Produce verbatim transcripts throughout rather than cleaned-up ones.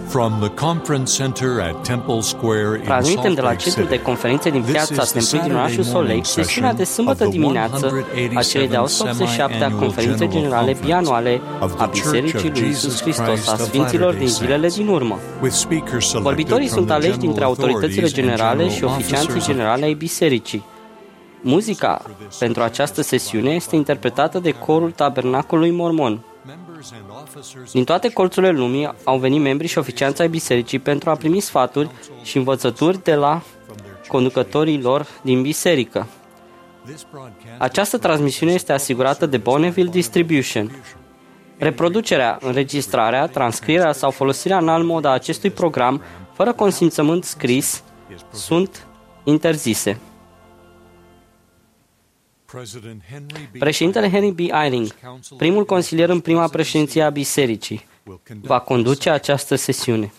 From the conference center at Temple Square in Transmitem Salt de la Lake centrul de City. conferințe din piața Templului din orașul Salt Lake, sesiunea de sâmbătă dimineață a celei de-a o sută optzeci și șaptea conferințe generale bianuale a Bisericii lui Iisus Hristos a Sfinților din zilele din urmă. Vorbitorii sunt aleși dintre autoritățile generale și oficianții generale ai bisericii. Muzica pentru această sesiune este interpretată de corul Tabernacolului Mormon. Din toate colțurile lumii au venit membri și oficianți ai bisericii pentru a primi sfaturi și învățături de la conducătorii lor din biserică. Această transmisiune este asigurată de Bonneville Distribution. Reproducerea, înregistrarea, transcrierea sau folosirea în alt mod a acestui program, fără consimțământ scris, sunt interzise. Președintele Henry B. Eyring, primul consilier în prima președinție a bisericii, va conduce această sesiune.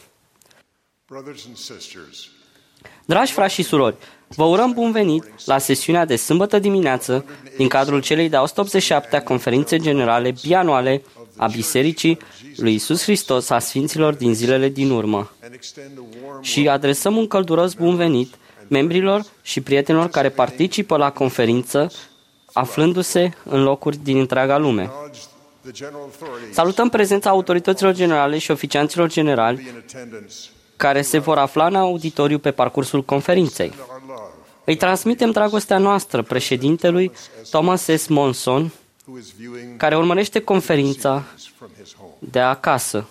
Dragi frați și surori, vă urăm bun venit la sesiunea de sâmbătă dimineață din cadrul celei de-a o sută optzeci și șaptea conferințe generale bianuale a Bisericii lui Iisus Hristos a Sfinților din zilele din urmă. Și adresăm un călduros bun venit membrilor și prietenilor care participă la conferință, aflându-se în locuri din întreaga lume. Salutăm prezența autorităților generale și oficianților generali care se vor afla în auditoriu pe parcursul conferinței. Îi transmitem dragostea noastră președintelui Thomas S. Monson, care urmărește conferința de acasă.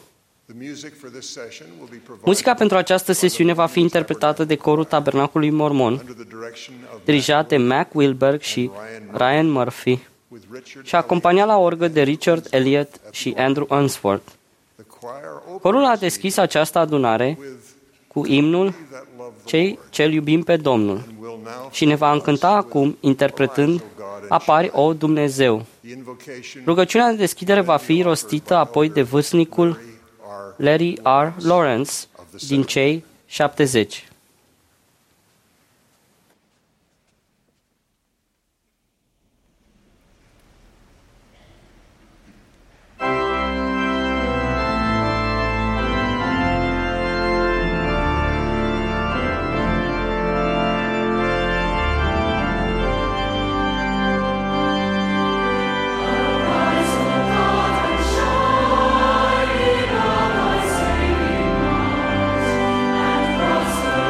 Muzica pentru această sesiune va fi interpretată de corul Tabernacolului Mormon, dirijat de Mac Wilberg și Ryan Murphy, și acompaniat la orgă de Richard Elliott și Andrew Unsworth. Corul a deschis această adunare cu imnul Cei ce-L iubim pe Domnul și ne va încânta acum interpretând Apari, o Dumnezeu. Rugăciunea de deschidere va fi rostită apoi de vârstnicul Larry R. Lawrence din cei șaptezeci. Prosper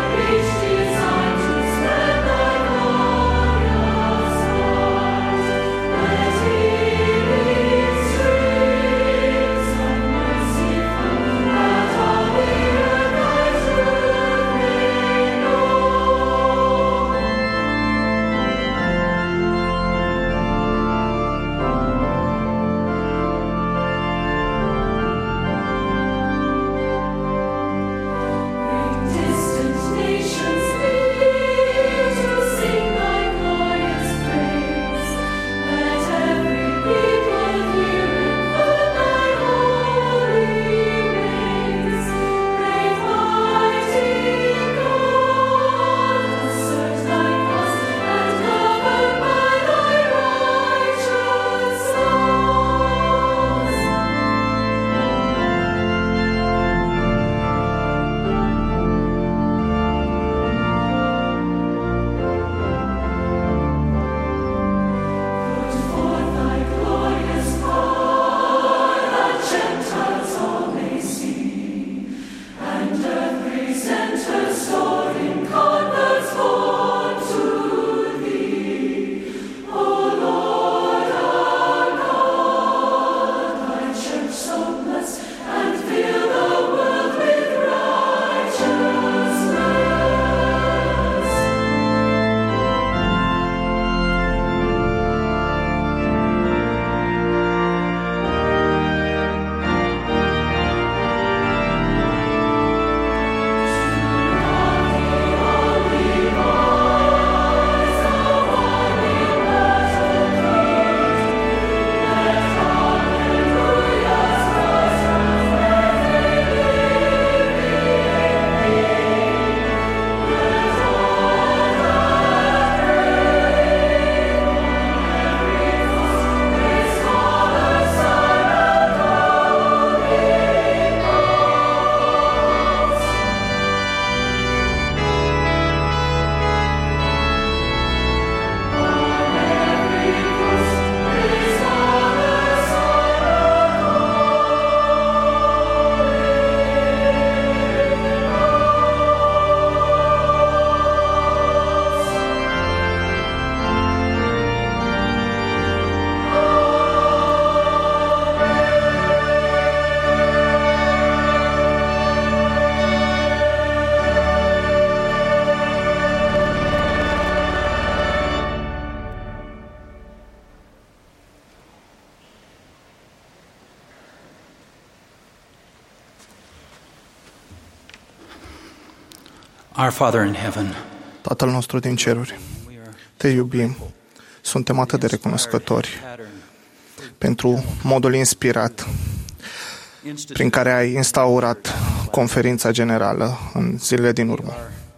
Our Father in heaven, Tatăl nostru din ceruri, Te iubim. Suntem atât de recunoscători pentru modul inspirat prin care ai instaurat conferința generală în zilele din urmă.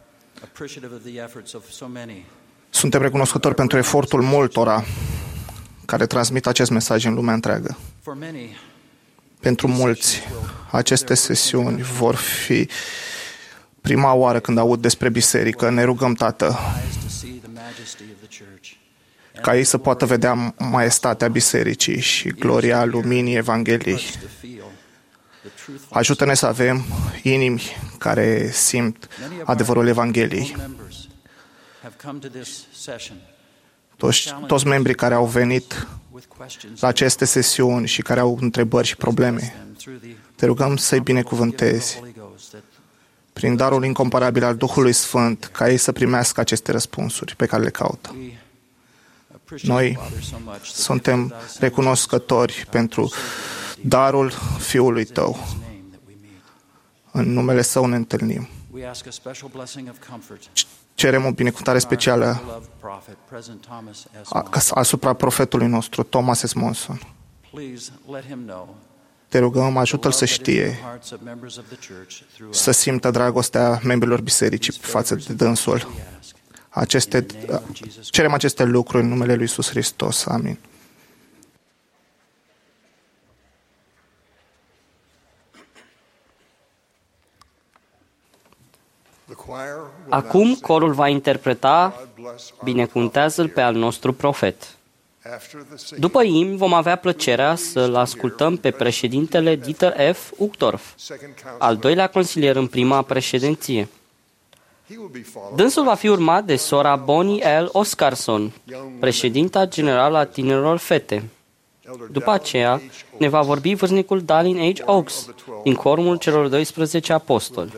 Suntem recunoscători pentru efortul multora care transmit acest mesaj în lumea întreagă. Pentru mulți, aceste sesiuni vor fi prima oară când aud despre biserică. Ne rugăm, Tată, ca ei să poată vedea maestatea bisericii și gloria luminii Evangheliei. Ajută-ne să avem inimi care simt adevărul Evangheliei. Toți, toți membrii care au venit la aceste sesiuni și care au întrebări și probleme, te rugăm să-i binecuvântezi prin darul incomparabil al Duhului Sfânt, ca ei să primească aceste răspunsuri pe care le caută. Noi suntem recunoscători pentru darul Fiului Tău. În numele Său ne întâlnim. Cerem o binecuvântare specială asupra profetului nostru, Thomas S. Monson. Te rugăm, ajută-l să știe, să simtă dragostea membrilor bisericii față de dânsul. Aceste, cerem aceste lucruri în numele lui Iisus Hristos. Amin. Acum corul va interpreta Binecuvântează-l pe al nostru profet. După imn vom avea plăcerea să-l ascultăm pe președintele Dieter F. Uchtdorf, al doilea consilier în prima președinție. Dânsul va fi urmat de sora Bonnie L. Oscarson, președinta generală a tinerilor fete. După aceea ne va vorbi vârstnicul Dallin H. Oaks, din corul celor doisprezece apostoli.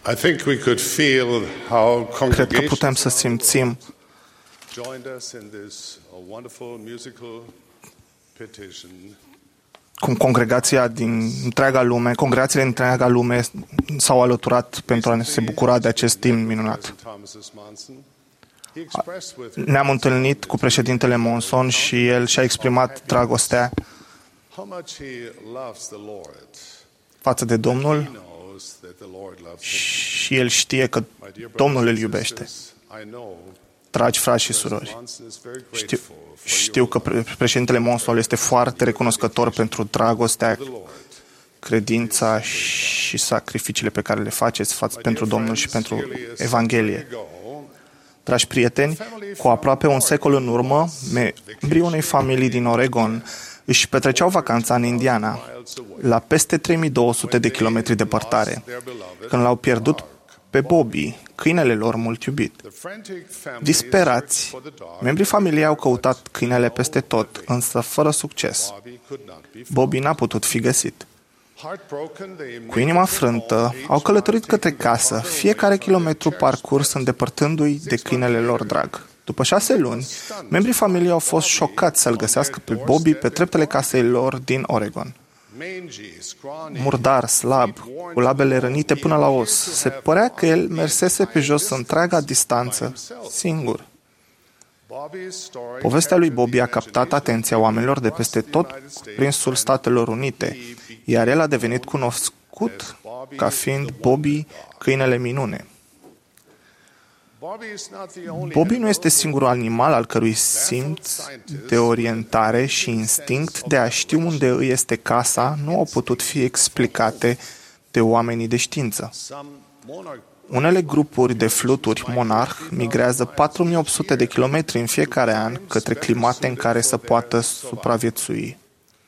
I think we could feel how Cred că putem să simțim cum congregația din întreaga lume, congregațiile din întreaga lume s-au alăturat pentru a se bucura de acest timp minunat. Ne-am întâlnit cu președintele Monson și el și-a exprimat dragostea față de Domnul și el știe că Domnul îl iubește. Dragi frați și surori, știu, știu că președintele Monson este foarte recunoscător pentru dragostea, credința și sacrificiile pe care le faceți față pentru Domnul și pentru Evanghelie. Dragi prieteni, cu aproape un secol în urmă, membrii unei familii din Oregon își petreceau vacanța în Indiana, la peste trei mii două sute de kilometri departare, când l-au pierdut pe Bobby, câinele lor mult iubit. Disperați, membrii familiei au căutat câinele peste tot, însă fără succes. Bobby n-a putut fi găsit. Cu inima frântă, au călătorit către casă, fiecare kilometru parcurs îndepărtându-i de câinele lor drag. După șase luni, membrii familiei au fost șocați să-l găsească pe Bobby pe treptele casei lor din Oregon. Murdar, slab, cu labele rănite până la os, se părea că el mersese pe jos întreaga distanță, singur. Povestea lui Bobby a captat atenția oamenilor de peste tot prinsul Statelor Unite, iar el a devenit cunoscut ca fiind Bobby, câinele minune. Bobby nu este singurul animal al cărui simț de orientare și instinct de a ști unde îi este casa nu au putut fi explicate de oamenii de știință. Unele grupuri de fluturi monarh migrează patru mii opt sute de kilometri în fiecare an către climate în care să poată supraviețui.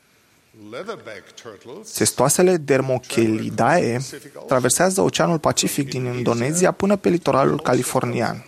Testoasele Dermochelidae traversează Oceanul Pacific din Indonezia până pe litoralul californian.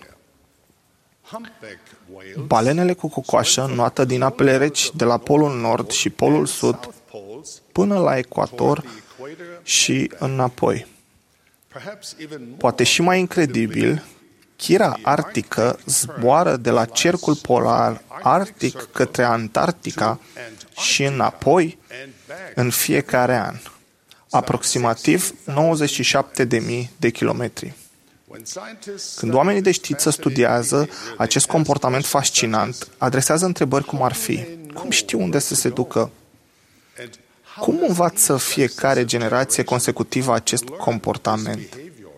Balenele cu cocoașă înnoată din apele reci de la Polul Nord și Polul Sud până la ecuator și înapoi. Poate și mai incredibil, chira arctică zboară de la cercul polar arctic către Antarctica și înapoi în fiecare an, aproximativ nouăzeci și șapte de mii de kilometri. Când oamenii de știință studiază acest comportament fascinant, adresează întrebări cum ar fi: cum știu unde să se ducă? Cum învață fiecare generație consecutivă acest comportament?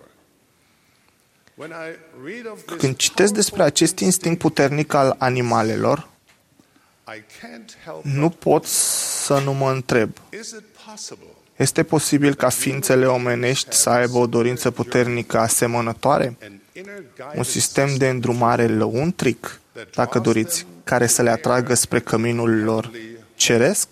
Când citesc despre acest instinct puternic al animalelor, nu pot să nu mă întreb: este posibil ca ființele omenești să aibă o dorință puternică asemănătoare? Un sistem de îndrumare lăuntric, dacă doriți, care să le atragă spre căminul lor ceresc?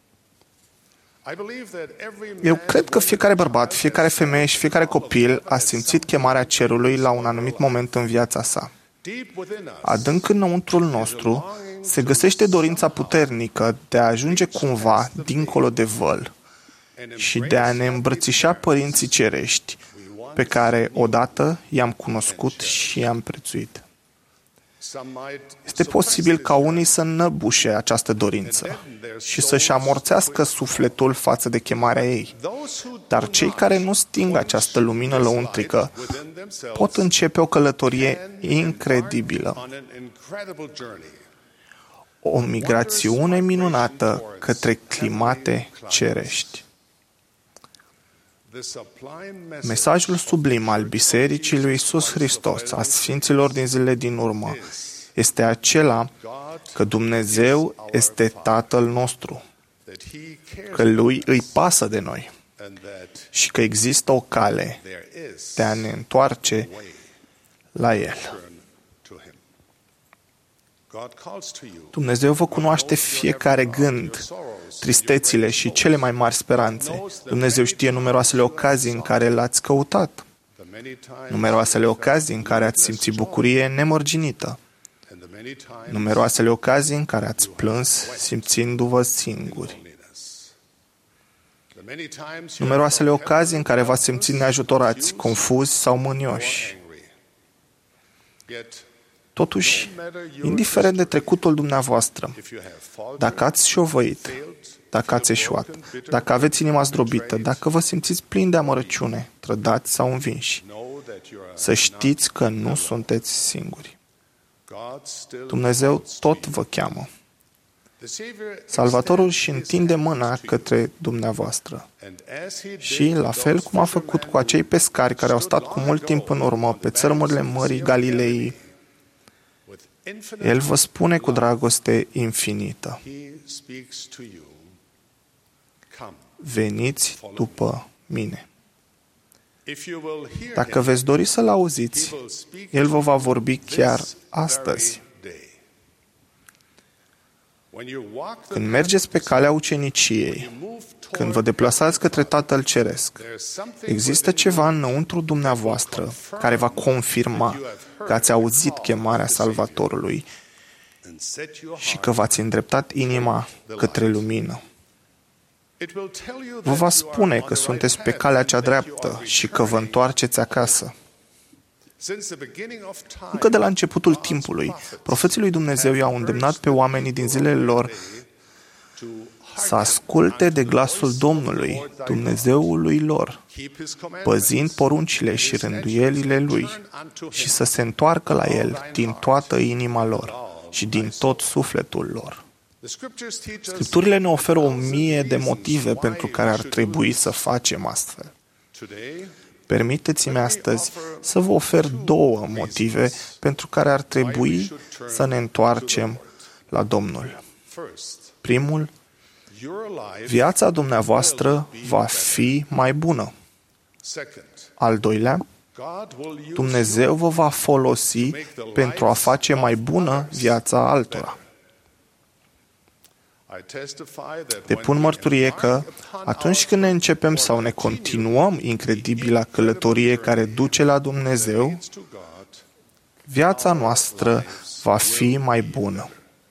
Eu cred că fiecare bărbat, fiecare femeie și fiecare copil a simțit chemarea cerului la un anumit moment în viața sa. Adânc înăuntrul nostru se găsește dorința puternică de a ajunge cumva dincolo de văl și de a ne îmbrățișa părinții cerești pe care odată i-am cunoscut și i-am prețuit. Este posibil ca unii să năbușe această dorință și să-și amorțească sufletul față de chemarea ei. Dar cei care nu sting această lumină lăuntrică pot începe o călătorie incredibilă. O migrațiune minunată către climate cerești. Mesajul sublim al Bisericii lui Iisus Hristos, a Sfinților din zilele din urmă, este acela că Dumnezeu este Tatăl nostru, că Lui îi pasă de noi și că există o cale de a ne întoarce la El. Dumnezeu vă cunoaște fiecare gând, tristețile și cele mai mari speranțe. Dumnezeu știe numeroasele ocazii în care L-ați căutat, numeroasele ocazii în care ați simțit bucurie nemărginită, numeroasele ocazii în care ați plâns simțindu-vă singuri. numeroasele ocazii în care v-ați simțit neajutorați, confuzi sau mânioși. Totuși, indiferent de trecutul dumneavoastră, dacă ați șovăit, dacă ați eșuat, dacă aveți inima zdrobită, dacă vă simțiți plini de amărăciune, trădați sau învinși, să știți că nu sunteți singuri. Dumnezeu tot vă cheamă. Salvatorul își întinde mâna către dumneavoastră. Și, la fel cum a făcut cu acei pescari care au stat cu mult timp în urmă pe țărmurile Mării Galilei, El vă spune cu dragoste infinită: veniți după mine. Dacă veți dori să-L auziți, El vă va vorbi chiar astăzi. Când mergeți pe calea uceniciei, când vă deplasați către Tatăl Ceresc, există ceva înăuntru dumneavoastră care va confirma că ați auzit chemarea Salvatorului și că v-ați îndreptat inima către lumină. Vă va spune că sunteți pe calea cea dreaptă și că vă întoarceți acasă. Încă de la începutul timpului, profeții lui Dumnezeu i-au îndemnat pe oamenii din zilele lor să asculte de glasul Domnului, Dumnezeului lor, păzind poruncile și rânduielile Lui, și să se întoarcă la El din toată inima lor și din tot sufletul lor. Scripturile ne oferă o mie de motive pentru care ar trebui să facem astfel. Permiteți-mi astăzi să vă ofer două motive pentru care ar trebui să ne întoarcem la Domnul. Primul, viața dumneavoastră va fi mai bună. Al doilea, Dumnezeu vă va folosi pentru a face mai bună viața altora. Depun mărturie că atunci când ne începem sau ne continuăm incredibila călătorie care duce la Dumnezeu, viața noastră va fi mai bună.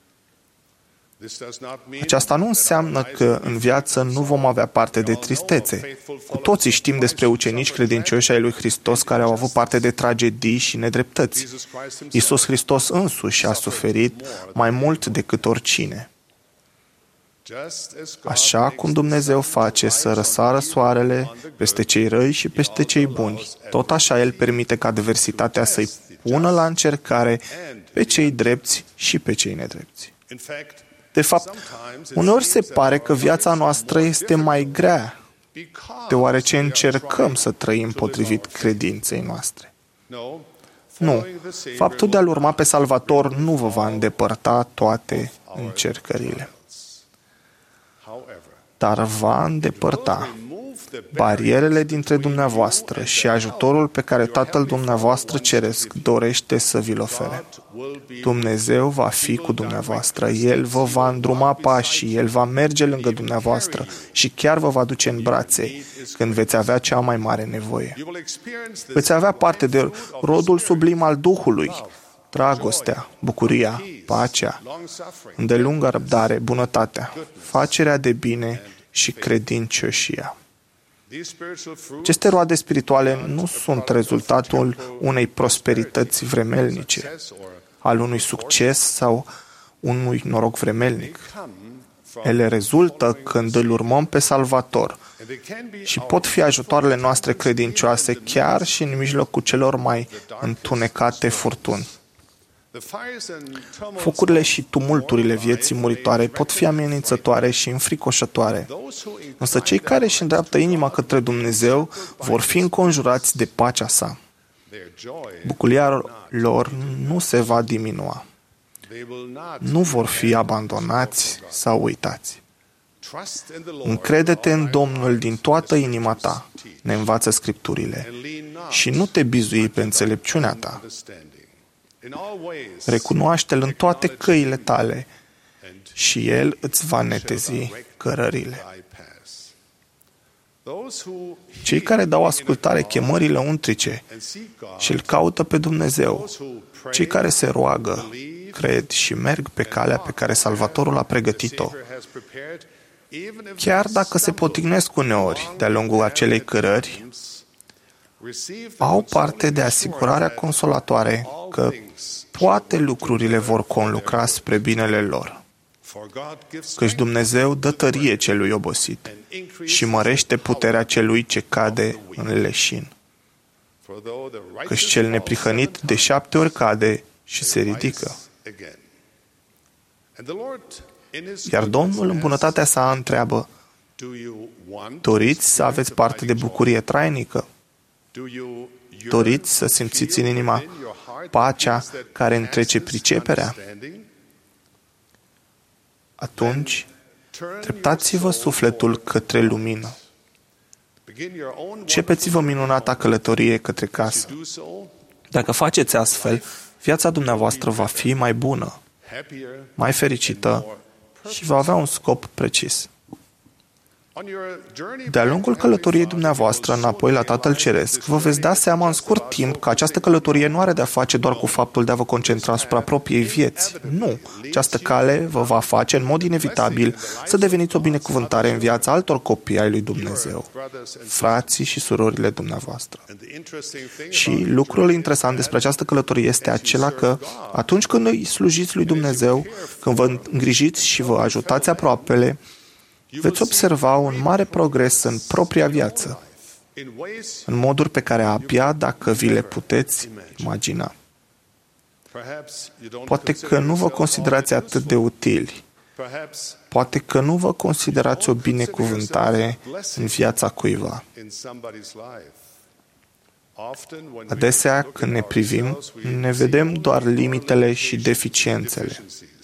Aceasta nu înseamnă că în viață nu vom avea parte de tristețe. Cu toții știm despre ucenici credincioși ai lui Hristos care au avut parte de tragedii și nedreptăți. Iisus Hristos însuși a suferit mai mult decât oricine. Așa cum Dumnezeu face să răsară soarele peste cei răi și peste cei buni, tot așa El permite ca adversitatea să-i pună la încercare pe cei drepți și pe cei nedrepți. De fapt, uneori se pare că viața noastră este mai grea, deoarece încercăm să trăim potrivit credinței noastre. Nu, faptul de a-L urma pe Salvator nu vă va îndepărta toate încercările, dar va îndepărta barierele dintre dumneavoastră și ajutorul pe care Tatăl dumneavoastră ceresc dorește să vi-l ofere. Dumnezeu va fi cu dumneavoastră, El vă va îndruma pașii, El va merge lângă dumneavoastră și chiar vă va duce în brațe când veți avea cea mai mare nevoie. Veți avea parte de rodul sublim al Duhului, dragostea, bucuria, pacea, îndelungă răbdare, bunătatea, facerea de bine și credincioșia. Aceste roade spirituale nu sunt rezultatul unei prosperități vremelnice, al unui succes sau unui noroc vremelnic. Ele rezultă când îl urmăm pe Salvator și pot fi ajutoarele noastre credincioase chiar și în mijlocul celor mai întunecate furtuni. Focurile și tumulturile vieții muritoare pot fi amenințătoare și înfricoșătoare, însă cei care își îndreaptă inima către Dumnezeu vor fi înconjurați de pacea sa. Bucuria lor nu se va diminua. Nu vor fi abandonați sau uitați. Încrede-te în Domnul din toată inima ta, ne învață Scripturile, și nu te bizui pe înțelepciunea ta. Recunoaște-L în toate căile tale și El îți va netezi cărările. Cei care dau ascultare chemării lăuntrice și îl caută pe Dumnezeu, cei care se roagă, cred și merg pe calea pe care Salvatorul a pregătit-o, chiar dacă se potignesc uneori de-a lungul acelei cărări, au parte de asigurarea consolatoare că toate lucrurile vor conlucra spre binele lor, căci Dumnezeu dă tărie celui obosit și mărește puterea celui ce cade în leșin. Căci cel neprihănit de șapte ori cade și se ridică. Iar Domnul în bunătatea sa întreabă: doriți să aveți parte de bucurie trainică? Doriți să simțiți în inima pacea care întrece priceperea? Atunci, treptați-vă sufletul către lumină. Începeți-vă minunata călătorie către casă. Dacă faceți astfel, viața dumneavoastră va fi mai bună, mai fericită și va avea un scop precis. De-a lungul călătoriei dumneavoastră înapoi la Tatăl Ceresc, vă veți da seama în scurt timp că această călătorie nu are de-a face doar cu faptul de a vă concentra asupra propriei vieți. Nu! Această cale vă va face în mod inevitabil să deveniți o binecuvântare în viața altor copii ai lui Dumnezeu, frații și surorile dumneavoastră. Și lucrul interesant despre această călătorie este acela că atunci când îi slujiți lui Dumnezeu, când vă îngrijiți și vă ajutați aproapele, veți observa un mare progres în propria viață, în moduri pe care abia dacă vi le puteți imagina. Poate că nu vă considerați atât de utili, poate că nu vă considerați o binecuvântare în viața cuiva. Adesea, când ne privim, ne vedem doar limitele și deficiențele.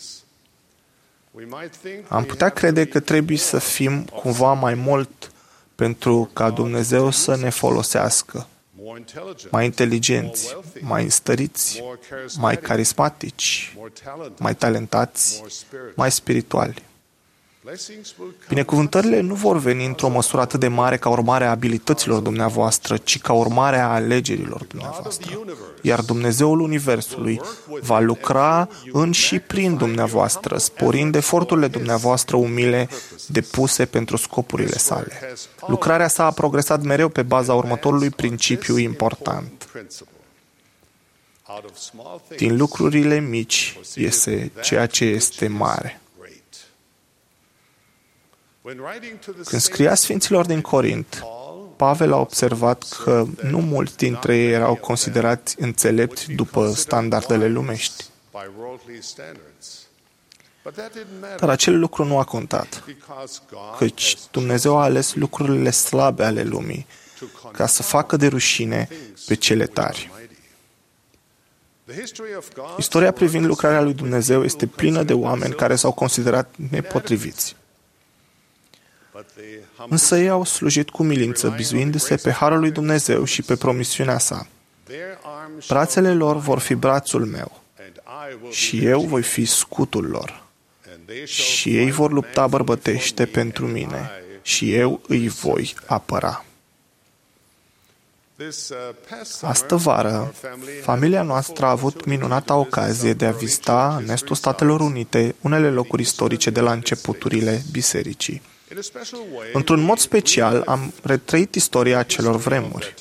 Am putea crede că trebuie să fim cumva mai mult pentru ca Dumnezeu să ne folosească, mai inteligenți, mai înstăriți, mai carismatici, mai talentați, mai spirituali. Binecuvântările nu vor veni într-o măsură atât de mare ca urmare a abilităților dumneavoastră, ci ca urmare a alegerilor dumneavoastră. Iar Dumnezeul Universului va lucra în și prin dumneavoastră, sporind eforturile dumneavoastră umile depuse pentru scopurile sale. Lucrarea sa a progresat mereu pe baza următorului principiu important. Din lucrurile mici iese ceea ce este mare. Când scria Sfinților din Corint, Pavel a observat că nu mulți dintre ei erau considerați înțelepți după standardele lumești. Dar acel lucru nu a contat, căci Dumnezeu a ales lucrurile slabe ale lumii ca să facă de rușine pe cele tari. Istoria privind lucrarea lui Dumnezeu este plină de oameni care s-au considerat nepotriviți. Însă ei au slujit cu milință, bizuindu-se pe harul lui Dumnezeu și pe promisiunea sa. Brațele lor vor fi brațul meu și eu voi fi scutul lor. Și ei vor lupta bărbătește pentru mine și eu îi voi apăra. Astă vară, familia noastră a avut minunata ocazie de a vizita în estul Statelor Unite unele locuri istorice de la începuturile bisericii. Într-un mod special, am retrăit istoria acelor vremuri.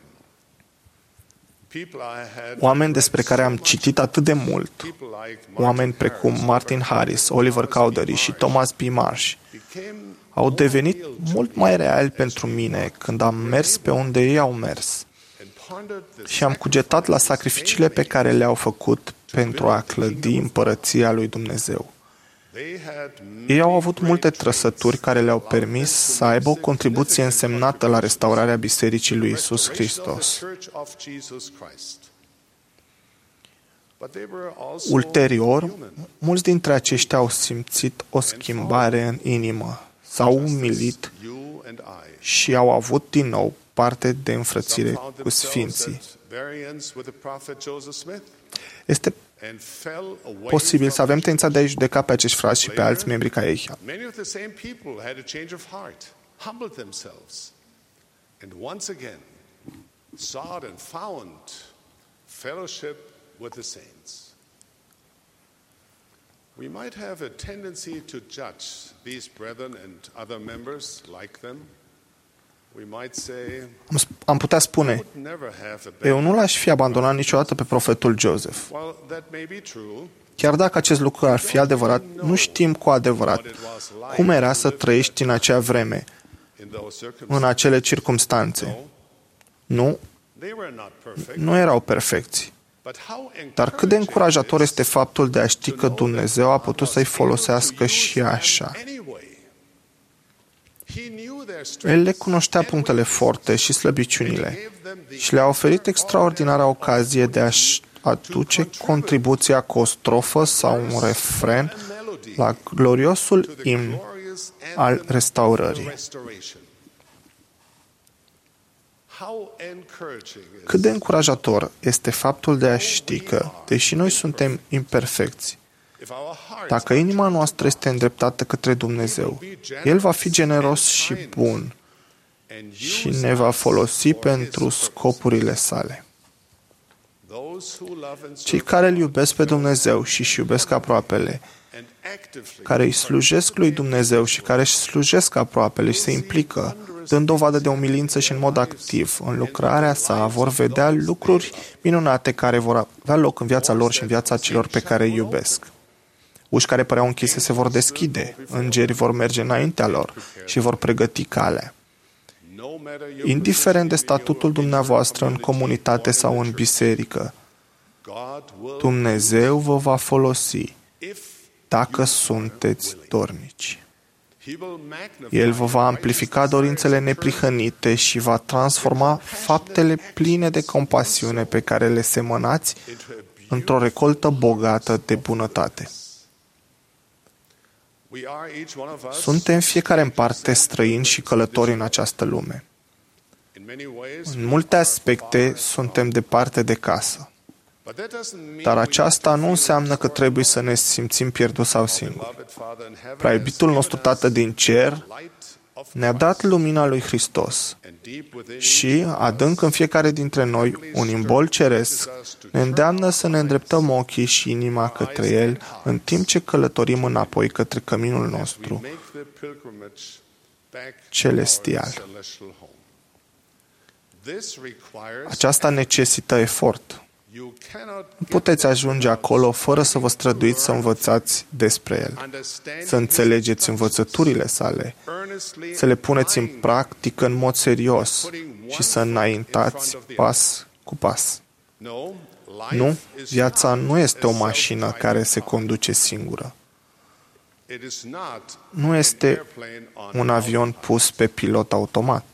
Oameni despre care am citit atât de mult, oameni precum Martin Harris, Oliver Cowdery și Thomas B. Marsh, au devenit mult mai reali pentru mine când am mers pe unde ei au mers și am cugetat la sacrificiile pe care le-au făcut pentru a clădi împărăția lui Dumnezeu. Ei au avut multe trăsături care le-au permis să aibă o contribuție însemnată la restaurarea Bisericii lui Iisus Hristos. Ulterior, mulți dintre aceștia au simțit o schimbare în inimă, s-au umilit și au avut din nou parte de înfrățire cu Sfinții. Este posibil să avem tendința de a-i judeca pe acești frați și pe alți membri ca ei. We might have a tendency to judge these brethren and other members like them. We might say, Am, am putea spune, never have a eu nu l-aș fi abandonat niciodată pe profetul Joseph. Well, that may be true. Chiar dacă acest lucru ar fi adevărat, nu știm cu adevărat cum era să trăiești în acea vreme, în acele circumstanțe. Nu, nu erau perfecți. Dar cât de încurajator este faptul de a ști că Dumnezeu a putut să-i folosească și așa. El le cunoștea punctele forte și slăbiciunile și le-a oferit extraordinara ocazie de a-și aduce contribuția cu o strofă sau un refren la gloriosul imn al restaurării. Cât de încurajator este faptul de a ști că, deși noi suntem imperfecți, dacă inima noastră este îndreptată către Dumnezeu, El va fi generos și bun și ne va folosi pentru scopurile sale. Cei care îl iubesc pe Dumnezeu și își iubesc aproapele, care îi slujesc lui Dumnezeu și care își slujesc aproapele și se implică, dând dovadă de umilință și în mod activ în lucrarea sa, vor vedea lucruri minunate care vor avea loc în viața lor și în viața celor pe care îi iubesc. Uși care păreau închise se vor deschide, îngerii vor merge înaintea lor și vor pregăti calea. Indiferent de statutul dumneavoastră în comunitate sau în biserică, Dumnezeu vă va folosi dacă sunteți dornici. El vă va amplifica dorințele neprihănite și va transforma faptele pline de compasiune pe care le semănați într-o recoltă bogată de bunătate. Suntem fiecare în parte străini și călători în această lume. În multe aspecte suntem departe de casă. Dar aceasta nu înseamnă că trebuie să ne simțim pierduți sau singuri. Preiubitul nostru Tată din cer ne-a dat lumina lui Hristos și, adânc în fiecare dintre noi, un imbol ceresc ne îndeamnă să ne îndreptăm ochii și inima către El în timp ce călătorim înapoi către căminul nostru celestial. Aceasta necesită efort. Nu puteți ajunge acolo fără să vă străduiți să învățați despre El, să înțelegeți învățăturile sale, să le puneți în practică în mod serios și să înaintați pas cu pas. Nu, viața nu este o mașină care se conduce singură. Nu este un avion pus pe pilot automat.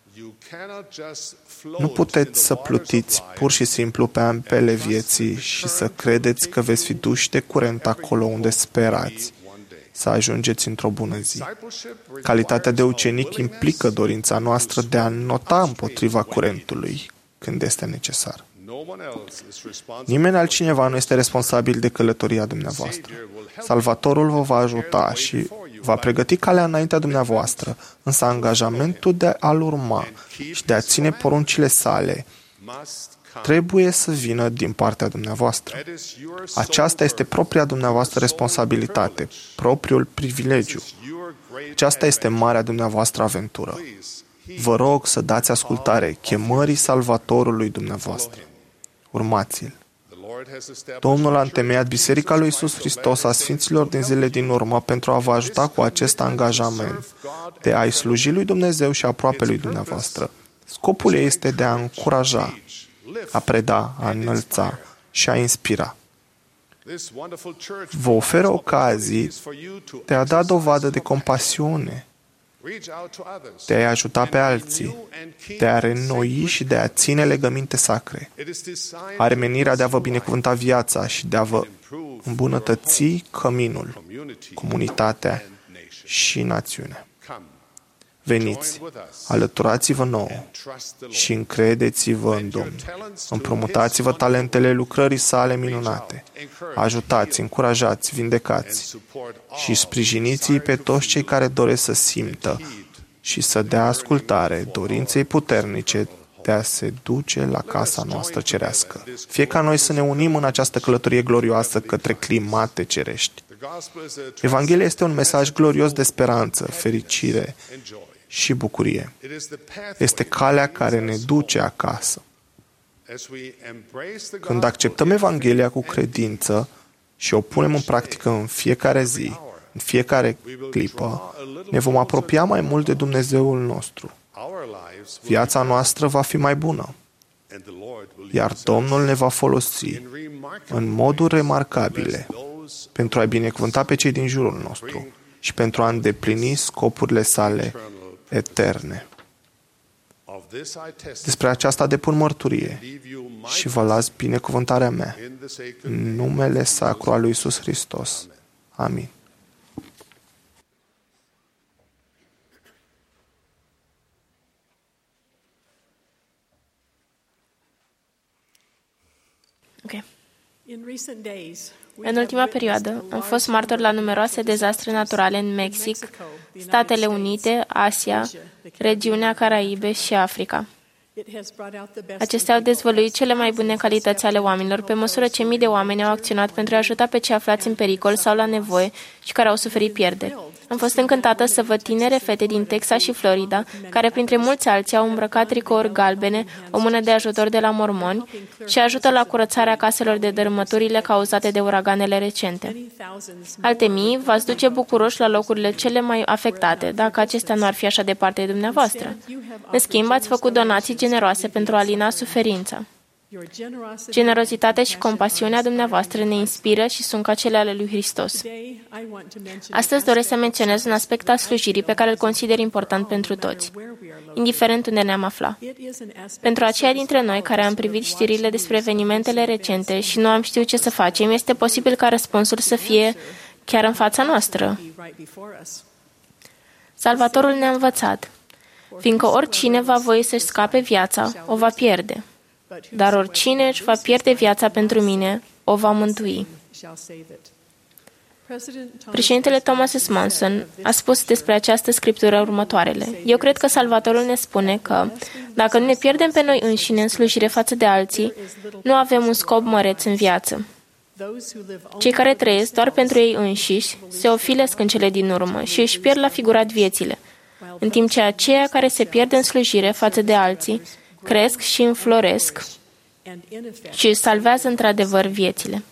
Nu puteți să plutiți pur și simplu pe ambele vieții și să credeți că veți fi duși de curent acolo unde sperați să ajungeți într-o bună zi. Calitatea de ucenic implică dorința noastră de a nota împotriva curentului când este necesar. Nimeni altcineva nu este responsabil de călătoria dumneavoastră. Salvatorul vă va ajuta și va pregăti calea înaintea dumneavoastră, însă angajamentul de a-L urma și de a ține poruncile sale trebuie să vină din partea dumneavoastră. Aceasta este propria dumneavoastră responsabilitate, propriul privilegiu. Aceasta este marea dumneavoastră aventură. Vă rog să dați ascultare chemării Salvatorului dumneavoastră. Urmați-l. Domnul a întemeiat Biserica lui Iisus Hristos a Sfinților din zilele din urmă pentru a vă ajuta cu acest angajament de a-i sluji lui Dumnezeu și aproape lui dumneavoastră. Scopul ei este de a încuraja, a preda, a înălța și a inspira. Vă oferă ocazii de a da dovadă de compasiune, de a-i ajuta pe alții, de a reînnoi și de a ține legăminte sacre. Are menirea de a vă binecuvânta viața și de a vă îmbunătăți căminul, comunitatea și națiunea. Veniți, alăturați-vă nouă și încredeți-vă în Domnul. Împrumutați-vă talentele lucrării sale minunate. Ajutați, încurajați, vindecați și sprijiniți-i pe toți cei care doresc să simtă și să dea ascultare dorinței puternice de a se duce la casa noastră cerească. Fie ca noi să ne unim în această călătorie glorioasă către climate cerești. Evanghelia este un mesaj glorios de speranță, fericire și bucurie. Este calea care ne duce acasă. Când acceptăm Evanghelia cu credință și o punem în practică în fiecare zi, în fiecare clipă, ne vom apropia mai mult de Dumnezeul nostru. Viața noastră va fi mai bună, iar Domnul ne va folosi în moduri remarcabile pentru a binecuvânta pe cei din jurul nostru și pentru a îndeplini scopurile sale eterne. Despre aceasta depun mărturie și vă las binecuvântarea mea în numele sacru al lui Iisus Hristos. Amin. Okay. În ultima perioadă am fost martor la numeroase dezastre naturale în Mexic, Statele Unite, Asia, regiunea Caraibe și Africa. Acestea au dezvăluit cele mai bune calități ale oamenilor, pe măsură ce mii de oameni au acționat pentru a ajuta pe cei aflați în pericol sau la nevoie și care au suferit pierderi. Am fost încântată să văd tinere fete din Texas și Florida, care printre mulți alții au îmbrăcat tricouri galbene, o mână de ajutor de la mormoni și ajută la curățarea caselor de dărâmăturile cauzate de uraganele recente. Alte mii v-ați duce bucuroși la locurile cele mai afectate, dacă acestea nu ar fi așa departe de dumneavoastră. În schimb, ați făcut donații generoase pentru a alina suferința. Generozitatea și compasiunea dumneavoastră ne inspiră și sunt ca cele ale lui Hristos. Astăzi doresc să menționez un aspect al slujirii pe care îl consider important pentru toți, indiferent unde ne-am aflat. Pentru aceia dintre noi care am privit știrile despre evenimentele recente și nu am știut ce să facem, este posibil ca răspunsul să fie chiar în fața noastră. Salvatorul ne-a învățat, fiindcă oricine va voi să-și scape viața, o va pierde. Dar oricine își va pierde viața pentru mine, o va mântui. Președintele Thomas S. Monson a spus despre această scriptură următoarele. Eu cred că Salvatorul ne spune că, dacă nu ne pierdem pe noi înșine în slujire față de alții, nu avem un scop măreț în viață. Cei care trăiesc doar pentru ei înșiși se ofilesc în cele din urmă și își pierd la figurat viețile, în timp ce aceia care se pierd în slujire față de alții cresc și înfloresc și își salvează într-adevăr viețile.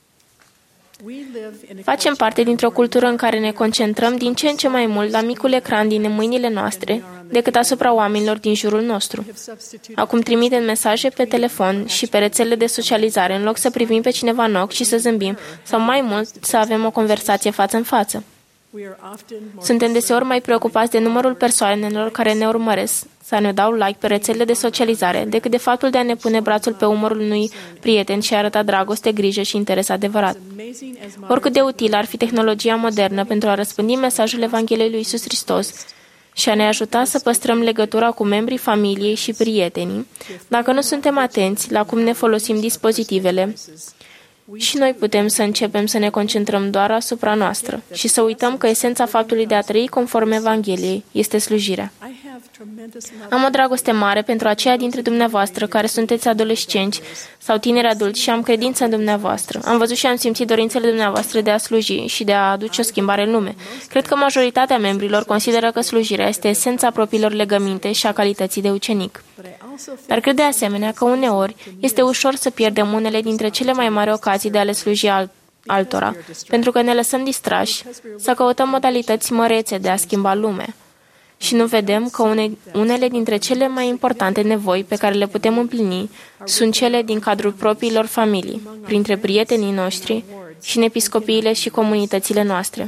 Facem parte dintr-o cultură în care ne concentrăm din ce în ce mai mult la micul ecran din mâinile noastre decât asupra oamenilor din jurul nostru. Acum trimitem mesaje pe telefon și pe rețelele de socializare în loc să privim pe cineva în ochi și să zâmbim sau mai mult să avem o conversație față în față. Suntem deseori mai preocupați de numărul persoanelor care ne urmăresc sau ne dau like pe rețelele de socializare decât de faptul de a ne pune brațul pe umărul unui prieten și a arăta dragoste, grijă și interes adevărat. Oricât de utilă ar fi tehnologia modernă pentru a răspândi mesajul Evangheliei lui Iisus Hristos și a ne ajuta să păstrăm legătura cu membrii familiei și prietenii, dacă nu suntem atenți la cum ne folosim dispozitivele, și noi putem să începem să ne concentrăm doar asupra noastră și să uităm că esența faptului de a trăi conform Evangheliei este slujirea. Am o dragoste mare pentru aceia dintre dumneavoastră care sunteți adolescenți sau tineri adulți și am credință în dumneavoastră. Am văzut și am simțit dorințele dumneavoastră de a sluji și de a aduce o schimbare în lume. Cred că majoritatea membrilor consideră că slujirea este esența propriilor legăminte și a calității de ucenic. Dar cred de asemenea că uneori este ușor să pierdem unele dintre cele mai mari ocazii de a le sluji altora, pentru că ne lăsăm distrași să căutăm modalități mărețe de a schimba lumea. Și nu vedem că une, unele dintre cele mai importante nevoi pe care le putem împlini sunt cele din cadrul propriilor familii, printre prietenii noștri și în episcopiile și comunitățile noastre.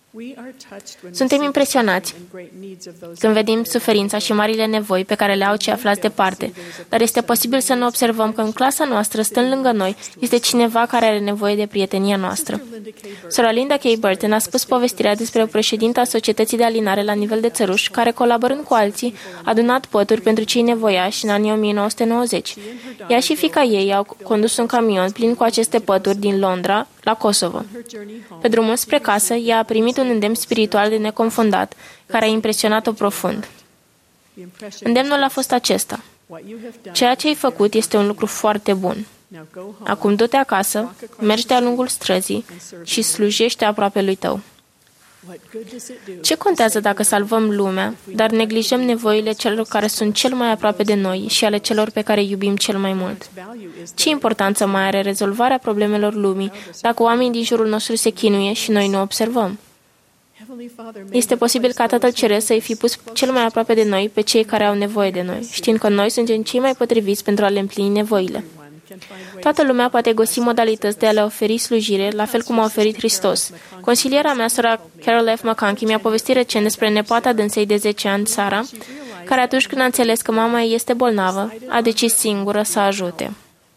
Suntem impresionați când vedem suferința și marile nevoi pe care le au cei aflați departe, dar este posibil să nu observăm că în clasa noastră, stând lângă noi, este cineva care are nevoie de prietenia noastră. Sora Linda K. Burton a spus povestirea despre o președintă a Societății de Alinare la nivel de țăruș, care, colaborând cu alții, a adunat pături pentru cei nevoiași în anii o mie nouă sute nouăzeci. Ea și fiica ei au condus un camion plin cu aceste pături din Londra la Kosovo. Pe drumul spre casă, ea a primit un îndemn spiritual de neconfundat, care a impresionat-o profund. Îndemnul a fost acesta: ceea ce ai făcut este un lucru foarte bun. Acum du-te acasă, mergi de-a lungul străzii și slujește aproapelui tău. Ce contează dacă salvăm lumea, dar neglijăm nevoile celor care sunt cel mai aproape de noi și ale celor pe care îi iubim cel mai mult? Ce importanță mai are rezolvarea problemelor lumii dacă oamenii din jurul nostru se chinuie și noi nu observăm? Este posibil ca Tatăl Ceresc să-i fi pus cel mai aproape de noi pe cei care au nevoie de noi, știind că noi suntem cei mai potriviți pentru a le împlini nevoile. Toată lumea poate găsi modalități de a le oferi slujire, la fel cum a oferit Hristos. Consiliera mea, sora Carol F. McConkie, mi-a povestit recent despre nepoata dânsei de zece ani, Sara, care atunci când a înțeles că mama ei este bolnavă, a decis singură să ajute.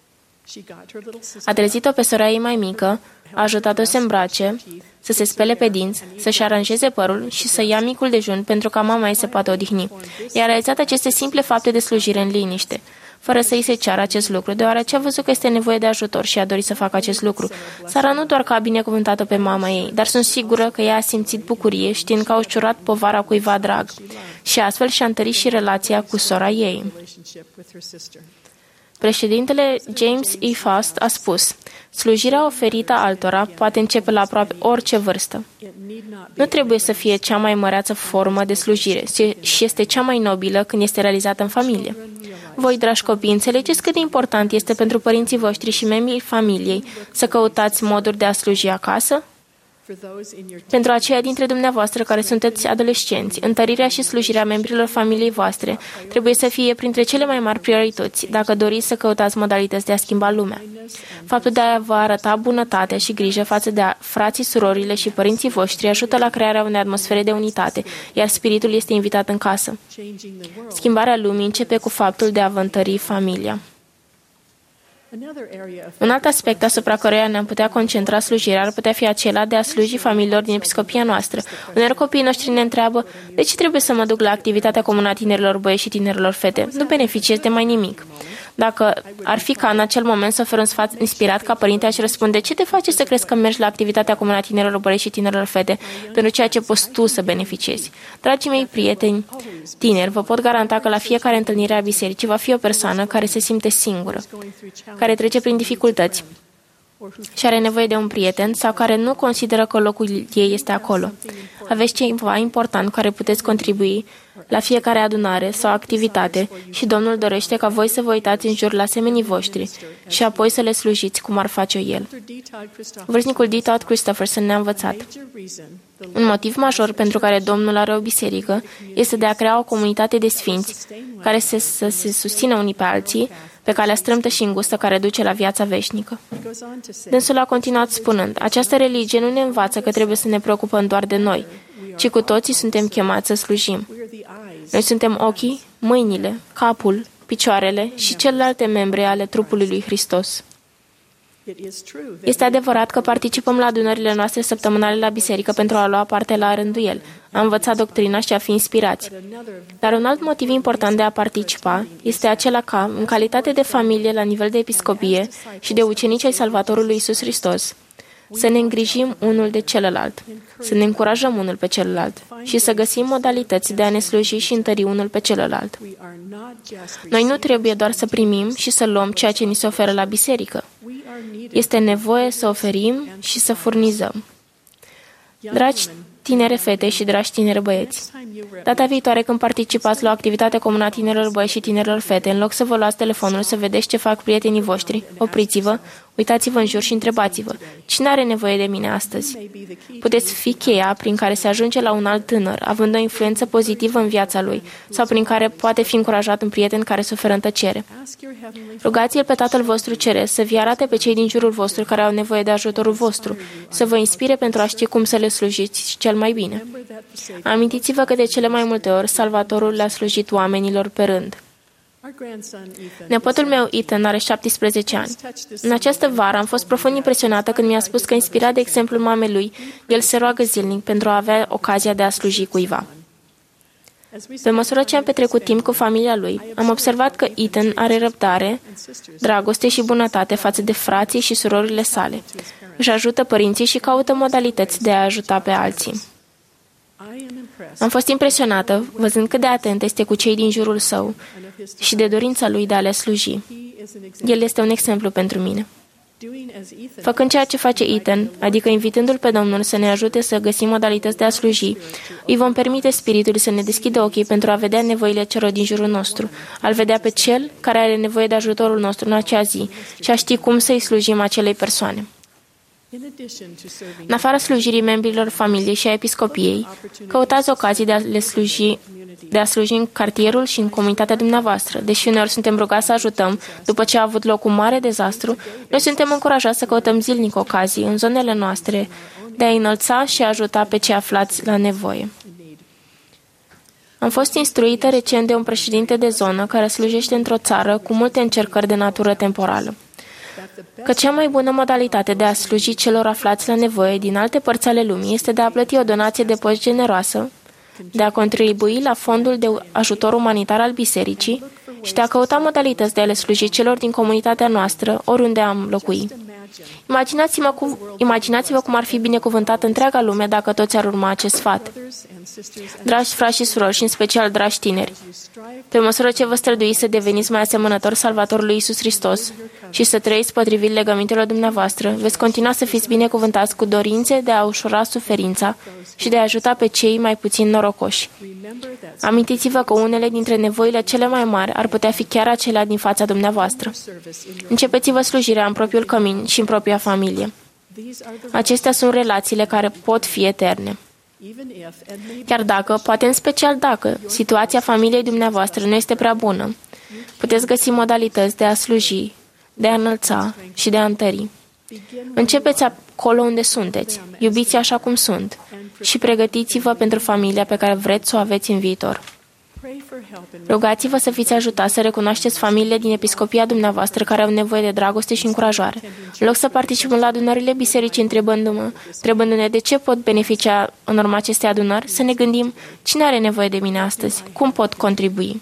A trezit-o pe sora ei mai mică, a ajutat-o să se îmbrace, să se spele pe dinți, să-și aranjeze părul și să ia micul dejun pentru ca mama ei să poată odihni. I-a realizat aceste simple fapte de slujire în liniște, fără să îi se ceară acest lucru, deoarece a văzut că este nevoie de ajutor și a dorit să facă acest lucru. Sara nu doar că a binecuvântat-o pe mama ei, dar sunt sigură că ea a simțit bucurie știind că a ușurat povara cuiva drag și astfel și-a întărit și relația cu sora ei. Președintele James E. Faust a spus: slujirea oferită altora poate începe la aproape orice vârstă. Nu trebuie să fie cea mai măreață formă de slujire și este cea mai nobilă când este realizată în familie. Voi, dragi copii, înțelegeți cât de important este pentru părinții voștri și membrii familiei să căutați moduri de a sluji acasă? Pentru aceia dintre dumneavoastră care sunteți adolescenți, întărirea și slujirea membrilor familiei voastre trebuie să fie printre cele mai mari priorități dacă doriți să căutați modalități de a schimba lumea. Faptul de a vă arăta bunătate și grijă față de frații, surorile și părinții voștri ajută la crearea unei atmosfere de unitate, iar spiritul este invitat în casă. Schimbarea lumii începe cu faptul de a vă întări familia. Un alt aspect asupra căruia ne-am putea concentra slujirea ar putea fi acela de a sluji familiilor din episcopia noastră. Uneori copiii noștri ne întreabă: de ce trebuie să mă duc la activitatea comună a tinerilor băieți și tinerilor fete? Nu beneficiez de mai nimic. Dacă ar fi ca în acel moment să ofer un sfat inspirat ca părinte, aș răspunde: ce te face să crezi că mergi la activitatea comună a tinerilor băieți și tinerilor fete pentru ceea ce poți tu să beneficiezi? Dragii mei prieteni tineri, vă pot garanta că la fiecare întâlnire a bisericii va fi o persoană care se simte singură, care trece prin dificultăți și are nevoie de un prieten sau care nu consideră că locul ei este acolo. Aveți ceva important care puteți contribui la fiecare adunare sau activitate și Domnul dorește ca voi să vă uitați în jur la semenii voștri și apoi să le slujiți cum ar face El. Vârstnicul D. Todd Christopherson ne-a învățat: un motiv major pentru care Domnul are o biserică este de a crea o comunitate de sfinți care se, să se susțină unii pe alții pe calea strâmtă și îngustă care duce la viața veșnică. Dânsul a continuat spunând: această religie nu ne învață că trebuie să ne preocupăm doar de noi, ci cu toții suntem chemați să slujim. Noi suntem ochii, mâinile, capul, picioarele și celelalte membre ale trupului lui Hristos. Este adevărat că participăm la adunările noastre săptămânale la biserică pentru a lua parte la rânduiel, a învăța doctrina și a fi inspirați. Dar un alt motiv important de a participa este acela ca, în calitate de familie la nivel de episcopie și de ucenici ai Salvatorului Iisus Hristos, să ne îngrijim unul de celălalt, să ne încurajăm unul pe celălalt și să găsim modalități de a ne sluji și întări unul pe celălalt. Noi nu trebuie doar să primim și să luăm ceea ce ni se oferă la biserică. Este nevoie să oferim și să furnizăm. Dragi tinere fete și dragi tineri băieți, data viitoare când participați la o activitate comună a tinerilor băieți și tinerilor fete, în loc să vă luați telefonul să vedeți ce fac prietenii voștri, opriți-vă, uitați-vă în jur și întrebați-vă: cine are nevoie de mine astăzi? Puteți fi cheia prin care se ajunge la un alt tânăr, având o influență pozitivă în viața lui, sau prin care poate fi încurajat un prieten care suferă în tăcere. Rugați-l pe Tatăl vostru Ceresc să vi arate pe cei din jurul vostru care au nevoie de ajutorul vostru, să vă inspire pentru a ști cum să le slujiți cel mai bine. Amintiți-vă că de cele mai multe ori Salvatorul le-a slujit oamenilor pe rând. Nepotul meu, Ethan, are șaptesprezece ani. În această vară am fost profund impresionată când mi-a spus că, inspirat de exemplul mamei lui, el se roagă zilnic pentru a avea ocazia de a sluji cuiva. Pe măsură ce am petrecut timp cu familia lui, am observat că Ethan are răbdare, dragoste și bunătate față de frații și surorile sale. Își ajută părinții și caută modalități de a ajuta pe alții. Am fost impresionată văzând cât de atent este cu cei din jurul său și de dorința lui de a le sluji. El este un exemplu pentru mine. Făcând ceea ce face Ethan, adică invitându-L pe Domnul să ne ajute să găsim modalități de a sluji, îi vom permite Spiritului să ne deschidă ochii pentru a vedea nevoile celor din jurul nostru, a-L vedea pe Cel care are nevoie de ajutorul nostru în acea zi și a ști cum să-i slujim acelei persoane. În afara slujirii membrilor familiei și a episcopiei, căutați ocazii de a le sluji de a sluji în cartierul și în comunitatea dumneavoastră. Deși uneori suntem rugați să ajutăm după ce a avut loc un mare dezastru, noi suntem încurajați să căutăm zilnic ocazii în zonele noastre de a înălța și a ajuta pe cei aflați la nevoie. Am fost instruită recent de un președinte de zonă care slujește într-o țară cu multe încercări de natură temporală, că cea mai bună modalitate de a sluji celor aflați la nevoie din alte părți ale lumii este de a plăti o donație de post generoasă, de a contribui la fondul de ajutor umanitar al bisericii și de a căuta modalități de a le sluji celor din comunitatea noastră, oriunde am locui. Imaginați-vă cum, imaginați-vă cum ar fi binecuvântată întreaga lume dacă toți ar urma acest sfat. Dragi frați și surori, și în special dragi tineri, pe măsură ce vă străduiți să deveniți mai asemănători Salvatorului Iisus Hristos și să trăiți potrivit legămintelor dumneavoastră, veți continua să fiți binecuvântați cu dorințe de a ușura suferința și de a ajuta pe cei mai puțin norocoși. Amintiți-vă că unele dintre nevoile cele mai mari ar putea fi chiar acelea din fața dumneavoastră. Începeți-vă slujirea în propriul cămin și în propria familie. Acestea sunt relațiile care pot fi eterne. Chiar dacă, poate în special dacă, situația familiei dumneavoastră nu este prea bună, puteți găsi modalități de a sluji, de a înălța și de a întări. Începeți acolo unde sunteți, iubiți așa cum sunt și pregătiți-vă pentru familia pe care vreți să o aveți în viitor. Rugați-vă să fiți ajutați să recunoașteți familiile din episcopia dumneavoastră care au nevoie de dragoste și încurajare. În loc să participăm la adunările bisericii întrebându-mă, întrebându-ne de ce pot beneficia în urma acestei adunări, să ne gândim cine are nevoie de mine astăzi, cum pot contribui.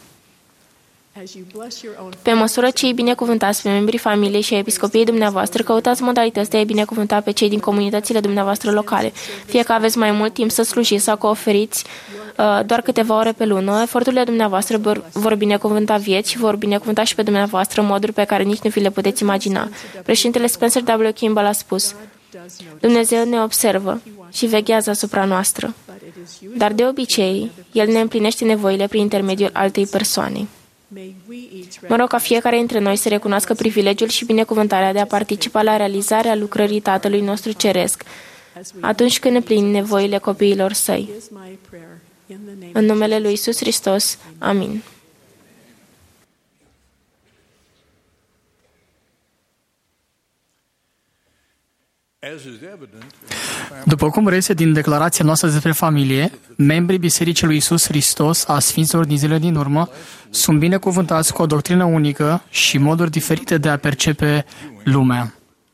Pe măsură ce îi binecuvântați pe membrii familiei și a episcopiei dumneavoastră, căutați modalități de a-i binecuvânta pe cei din comunitățile dumneavoastră locale. Fie că aveți mai mult timp să slujiți sau că oferiți uh, doar câteva ore pe lună, eforturile dumneavoastră vor, vor binecuvânta vieți și vor binecuvânta și pe dumneavoastră în moduri pe care nici nu vi le puteți imagina. Președintele Spencer W. Kimball a spus: Dumnezeu ne observă și veghează asupra noastră, dar de obicei, El ne împlinește nevoile prin intermediul altei persoane. Mă rog ca fiecare dintre noi să recunoască privilegiul și binecuvântarea de a participa la realizarea lucrării Tatălui nostru Ceresc atunci când ne plin nevoile copiilor săi. În numele lui Iisus Hristos. Amin. După cum reiese din declarația noastră despre familie, membrii Bisericii lui Iisus Hristos a Sfinților din zilele din urmă sunt binecuvântați cu o doctrină unică și moduri diferite de a percepe lumea.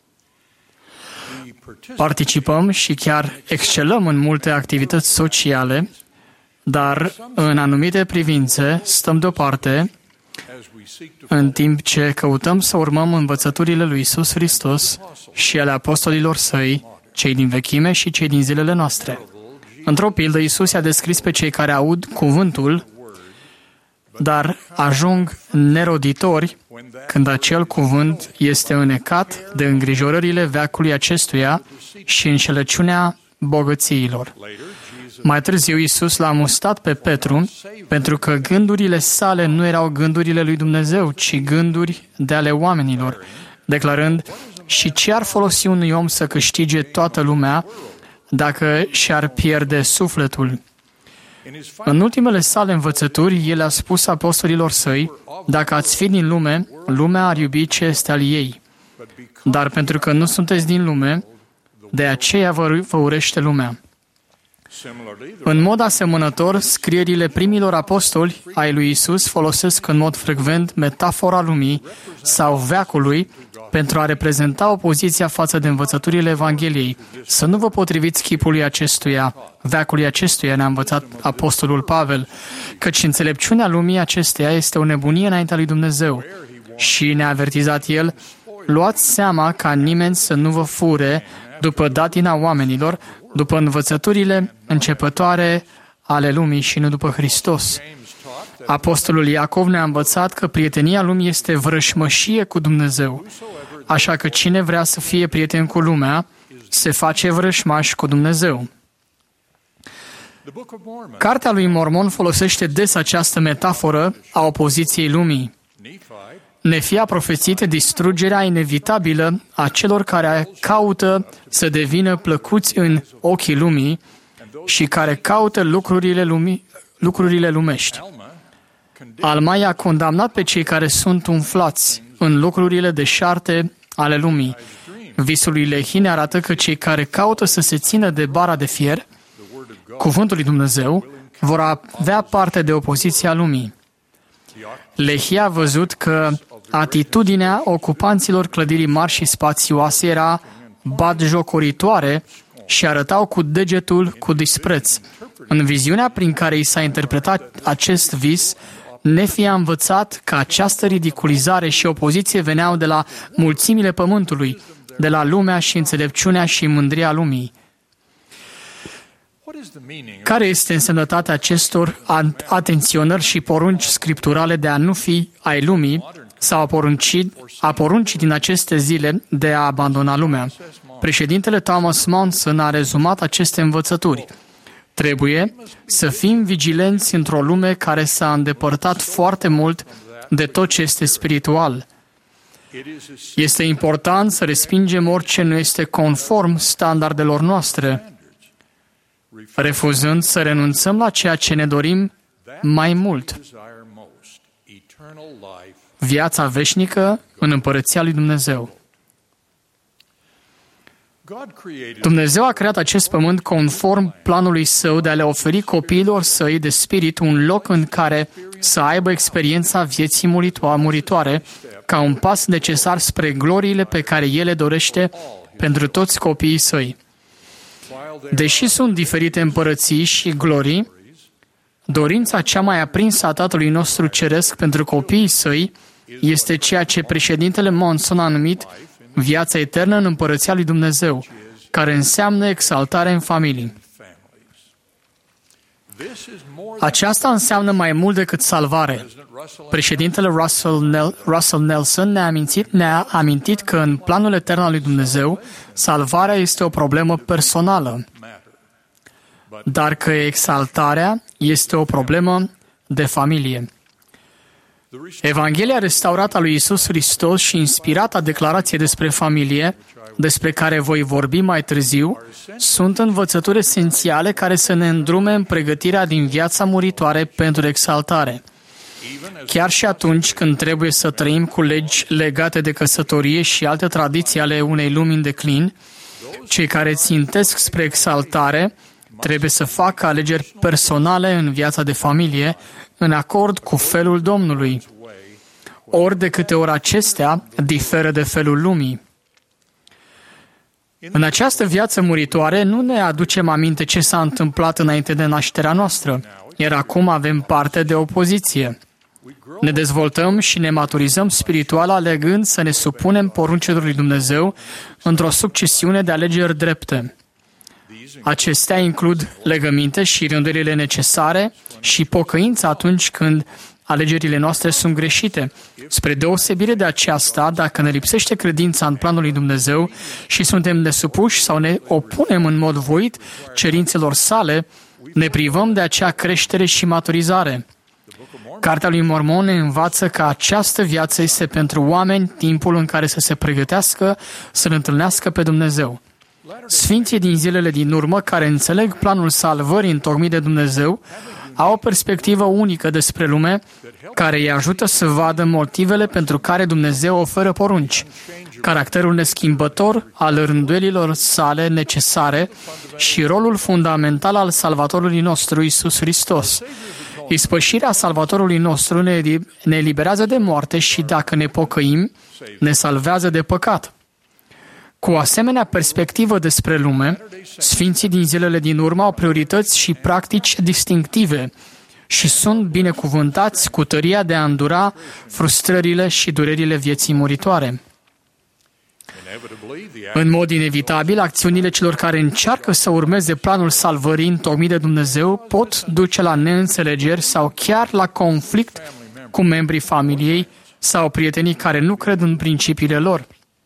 Participăm și chiar excelăm în multe activități sociale, dar în anumite privințe stăm deoparte în timp ce căutăm să urmăm învățăturile lui Iisus Hristos și ale apostolilor săi, cei din vechime și cei din zilele noastre. Într-o pildă, Iisus i-a descris pe cei care aud cuvântul, dar ajung neroditori când acel cuvânt este înecat de îngrijorările veacului acestuia și înșelăciunea bogățiilor. Mai târziu, Iisus l-a mustat pe Petru pentru că gândurile sale nu erau gândurile lui Dumnezeu, ci gânduri de ale oamenilor, declarând: și ce ar folosi unui om să câștige toată lumea dacă și-ar pierde sufletul? În ultimele sale învățături, El a spus apostolilor săi: dacă ați fi din lume, lumea ar iubi ce este al ei. Dar pentru că nu sunteți din lume, de aceea vă, vă urește lumea. În mod asemănător, scrierile primilor apostoli ai lui Isus folosesc în mod frecvent metafora lumii sau veacului pentru a reprezenta opoziția față de învățăturile Evangheliei. Să nu vă potriviți chipului acestuia, veacului acestuia, ne-a învățat apostolul Pavel, căci înțelepciunea lumii acesteia este o nebunie înaintea lui Dumnezeu. Și ne-a avertizat el: luați seama ca nimeni să nu vă fure după datina oamenilor, după învățăturile începătoare ale lumii și nu după Hristos. Apostolul Iacov ne-a învățat că prietenia lumii este vrășmășie cu Dumnezeu. Așa că cine vrea să fie prieten cu lumea, se face vrășmaș cu Dumnezeu. Cartea lui Mormon folosește des această metaforă a opoziției lumii. Nefi a profețit distrugerea inevitabilă a celor care caută să devină plăcuți în ochii lumii și care caută lucrurile, lumii, lucrurile lumești. Alma i-a condamnat pe cei care sunt umflați în lucrurile deșarte ale lumii. Visul lui Lehi ne arată că cei care caută să se țină de bara de fier, cuvântul lui Dumnezeu, vor avea parte de opoziția lumii. Lehi a văzut că atitudinea ocupanților clădirii mari și spațioase era batjocoritoare și arătau cu degetul cu dispreț. În viziunea prin care i s-a interpretat acest vis, Nefi a învățat că această ridiculizare și opoziție veneau de la mulțimile pământului, de la lumea și înțelepciunea și mândria lumii. Care este însemnătatea acestor atenționări și porunci scripturale de a nu fi ai lumii sau a poruncii, a poruncii din aceste zile de a abandona lumea? Președintele Thomas Monson a rezumat aceste învățături. Trebuie să fim vigilenți într-o lume care s-a îndepărtat foarte mult de tot ce este spiritual. Este important să respingem orice nu este conform standardelor noastre, refuzând să renunțăm la ceea ce ne dorim mai mult. Viața veșnică în Împărăția lui Dumnezeu. Dumnezeu a creat acest pământ conform planului său de a le oferi copiilor săi de spirit un loc în care să aibă experiența vieții muritoare ca un pas necesar spre gloriile pe care El le dorește pentru toți copiii săi. Deși sunt diferite împărății și glorii, dorința cea mai aprinsă a Tatălui nostru Ceresc pentru copiii săi este ceea ce președintele Monson a numit viața eternă în Împărăția lui Dumnezeu, care înseamnă exaltare în familii. Aceasta înseamnă mai mult decât salvare. Președintele Russell, Nel- Russell Nelson ne-a amintit, ne-a amintit că în planul etern al lui Dumnezeu, salvarea este o problemă personală, dar că exaltarea este o problemă de familie. Evanghelia restaurată a lui Iisus Hristos și inspirata declarație despre familie, despre care voi vorbi mai târziu, sunt învățături esențiale care să ne îndrume în pregătirea din viața muritoare pentru exaltare. Chiar și atunci când trebuie să trăim cu legi legate de căsătorie și alte tradiții ale unei lumi în declin, cei care țintesc spre exaltare trebuie să facă alegeri personale în viața de familie, în acord cu felul Domnului, ori de câte ori acestea diferă de felul lumii. În această viață muritoare nu ne aducem aminte ce s-a întâmplat înainte de nașterea noastră, iar acum avem parte de opoziție. Ne dezvoltăm și ne maturizăm spiritual alegând să ne supunem poruncilor lui Dumnezeu într-o succesiune de alegeri drepte. Acestea includ legăminte și rânduielile necesare și pocăința atunci când alegerile noastre sunt greșite. Spre deosebire de aceasta, dacă ne lipsește credința în planul lui Dumnezeu și suntem nesupuși sau ne opunem în mod voit cerințelor sale, ne privăm de acea creștere și maturizare. Cartea lui Mormon ne învață că această viață este pentru oameni timpul în care să se pregătească să-L întâlnească pe Dumnezeu. Sfinții din zilele din urmă, care înțeleg planul salvării întocmit de Dumnezeu, au o perspectivă unică despre lume, care îi ajută să vadă motivele pentru care Dumnezeu oferă porunci, caracterul neschimbător al rânduielilor sale necesare și rolul fundamental al Salvatorului nostru, Iisus Hristos. Ispășirea Salvatorului nostru ne eliberează de moarte și, dacă ne pocăim, ne salvează de păcat. Cu o asemenea perspectivă despre lume, sfinții din zilele din urmă au priorități și practici distinctive și sunt binecuvântați cu tăria de a îndura frustrările și durerile vieții muritoare. În mod inevitabil, acțiunile celor care încearcă să urmeze planul salvării întocmit de Dumnezeu pot duce la neînțelegeri sau chiar la conflict cu membrii familiei sau prietenii care nu cred în principiile lor.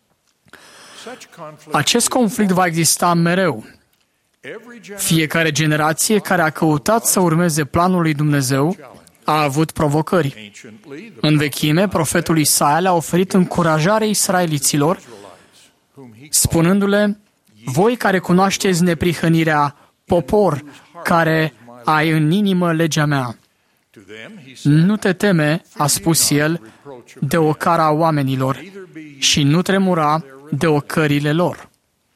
Acest conflict va exista mereu. Fiecare generație care a căutat să urmeze planul lui Dumnezeu a avut provocări. În vechime, profetul Isaia le-a oferit încurajare israeliților, spunându-le: voi care cunoașteți neprihănirea, popor care ai în inimă legea mea, nu te teme, a spus el, de ocara oamenilor și nu tremura de ocările lor.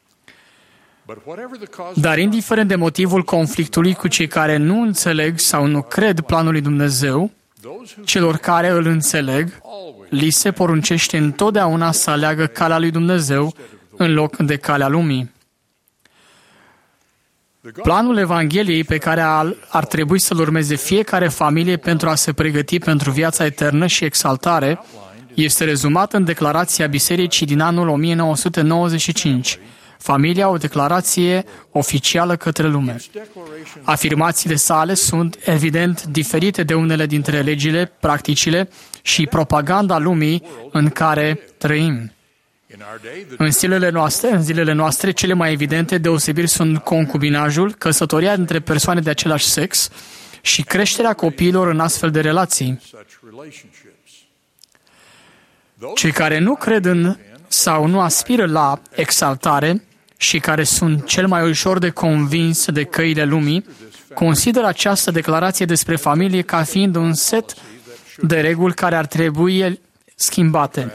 Dar indiferent de motivul conflictului cu cei care nu înțeleg sau nu cred planul lui Dumnezeu, celor care îl înțeleg, li se poruncește întotdeauna să aleagă calea lui Dumnezeu în loc de calea lumii. Planul Evangheliei pe care ar trebui să-l urmeze fiecare familie pentru a se pregăti pentru viața eternă și exaltare este rezumat în declarația Bisericii din anul o mie nouă sute nouăzeci și cinci. Familia, o declarație oficială către lume. Afirmațiile sale sunt evident diferite de unele dintre legile, practicile și propaganda lumii în care trăim. În zilele noastre, în zilele noastre, cele mai evidente deosebiri sunt concubinajul, căsătoria dintre persoane de același sex și creșterea copiilor în astfel de relații. Cei care nu cred în sau nu aspiră la exaltare și care sunt cel mai ușor de convins de căile lumii, consideră această declarație despre familie ca fiind un set de reguli care ar trebui schimbate.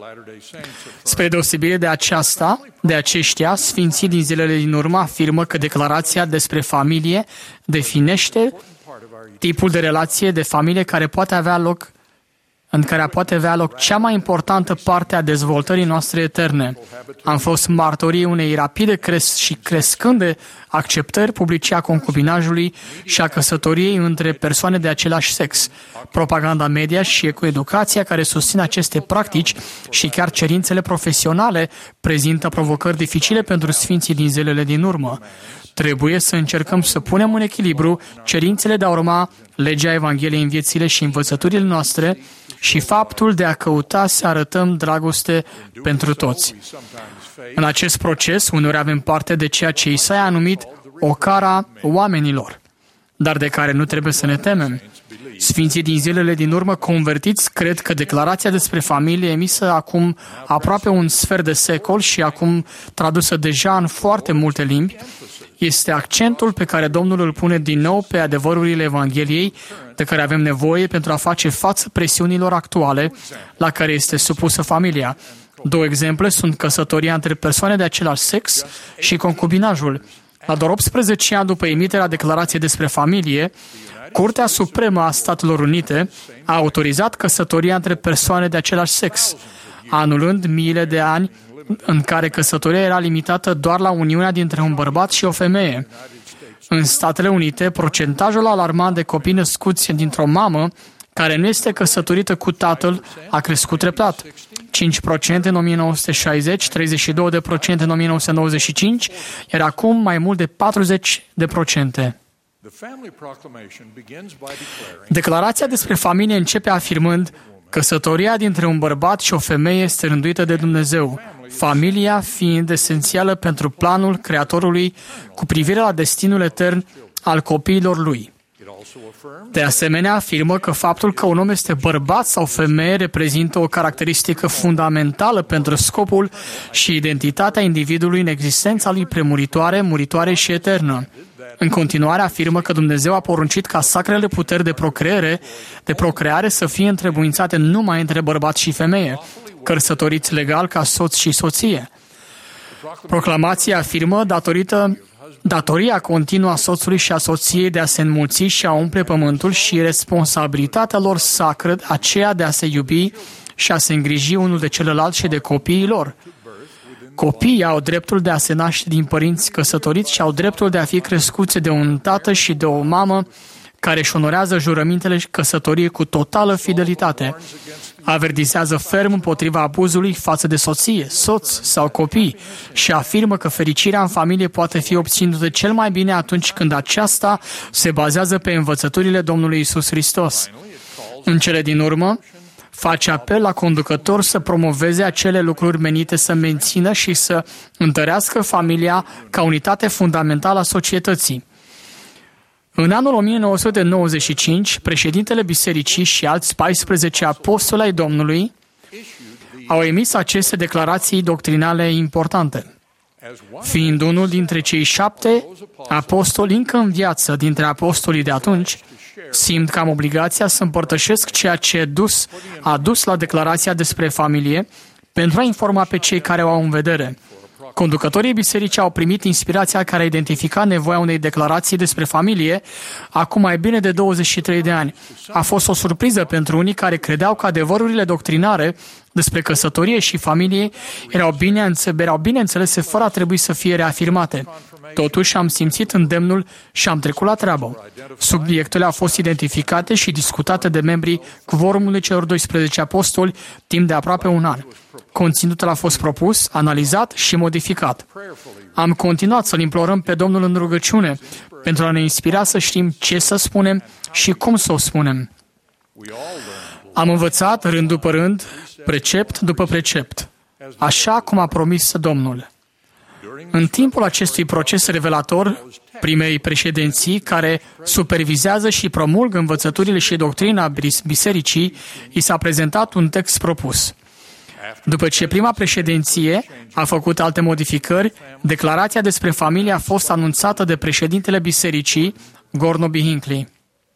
Spre deosebire de aceasta, de aceștia, sfinții din zilele din urmă afirmă că declarația despre familie definește tipul de relație de familie care poate avea loc în care poate avea loc cea mai importantă parte a dezvoltării noastre eterne. Am fost martorii unei rapide cres- și crescânde acceptări publice a concubinajului și a căsătoriei între persoane de același sex. Propaganda media și cu educația care susțin aceste practici și chiar cerințele profesionale prezintă provocări dificile pentru sfinții din zilele din urmă. Trebuie să încercăm să punem în echilibru cerințele de a urma legea Evangheliei în viețile și învățăturile noastre și faptul de a căuta să arătăm dragoste pentru toți. În acest proces, uneori avem parte de ceea ce Isaia a numit ocara oamenilor, dar de care nu trebuie să ne temem. Sfinții din zilele din urmă convertiți cred că declarația despre familie emisă acum aproape un sfert de secol și acum tradusă deja în foarte multe limbi, este accentul pe care Domnul îl pune din nou pe adevărurile Evangheliei de care avem nevoie pentru a face față presiunilor actuale la care este supusă familia. Două exemple sunt căsătoria între persoane de același sex și concubinajul. La doar optsprezece ani după emiterea declarației despre familie, Curtea Supremă a Statelor Unite a autorizat căsătoria între persoane de același sex, anulând miile de ani în care căsătoria era limitată doar la uniunea dintre un bărbat și o femeie. În Statele Unite, procentajul alarmant de copii născuți dintr-o mamă care nu este căsătorită cu tatăl a crescut treptat. cinci la sută în o mie nouă sute șaizeci, treizeci și doi la sută în o mie nouă sute nouăzeci și cinci, iar acum mai mult de patruzeci la sută. Declarația despre familie începe afirmând: căsătoria dintre un bărbat și o femeie este rânduită de Dumnezeu, familia fiind esențială pentru planul Creatorului cu privire la destinul etern al copiilor lui. De asemenea, afirmă că faptul că un om este bărbat sau femeie reprezintă o caracteristică fundamentală pentru scopul și identitatea individului în existența lui premuritoare, muritoare și eternă. În continuare, afirmă că Dumnezeu a poruncit ca sacrele puteri de procreare, de procreare să fie întrebuințate numai între bărbat și femeie, căsătoriți legal ca soț și soție. Proclamația afirmă datorită datoria continuă a soțului și a soției de a se înmulți și a umple pământul și responsabilitatea lor sacră, aceea de a se iubi și a se îngriji unul de celălalt și de copiii lor. Copiii au dreptul de a se naște din părinți căsătoriți și au dreptul de a fi crescuți de un tată și de o mamă care își onorează jurămintele căsătoriei cu totală fidelitate. Avertizează ferm împotriva abuzului față de soție, soț sau copii și afirmă că fericirea în familie poate fi obținută cel mai bine atunci când aceasta se bazează pe învățăturile Domnului Iisus Hristos. În cele din urmă, face apel la conducător să promoveze acele lucruri menite să mențină și să întărească familia ca unitate fundamentală a societății. În anul o mie nouă sute nouăzeci și cinci, președintele bisericii și alți paisprezece apostoli ai Domnului au emis aceste declarații doctrinale importante. Fiind unul dintre cei șapte apostoli încă în viață dintre apostolii de atunci, simt că am obligația să împărtășesc ceea ce dus, a dus la declarația despre familie pentru a informa pe cei care o au în vedere. Conducătorii bisericii au primit inspirația care a identificat nevoia unei declarații despre familie acum mai bine de douăzeci și trei de ani. A fost o surpriză pentru unii care credeau că adevărurile doctrinare despre căsătorie și familie erau bine, erau bine înțelese fără a trebui să fie reafirmate. Totuși am simțit îndemnul și am trecut la treabă. Subiectele au fost identificate și discutate de membrii Quorumului celor doisprezece apostoli timp de aproape un an. Conținutul a fost propus, analizat și modificat. Am continuat să-L implorăm pe Domnul în rugăciune pentru a ne inspira să știm ce să spunem și cum să o spunem. Am învățat rând după rând, precept după precept, așa cum a promis Domnul. În timpul acestui proces revelator, primei președinții care supervizează și promulgă învățăturile și doctrina bisericii, i s-a prezentat un text propus. După ce prima președinție a făcut alte modificări, declarația despre familie a fost anunțată de președintele bisericii, Gordon B. Hinckley.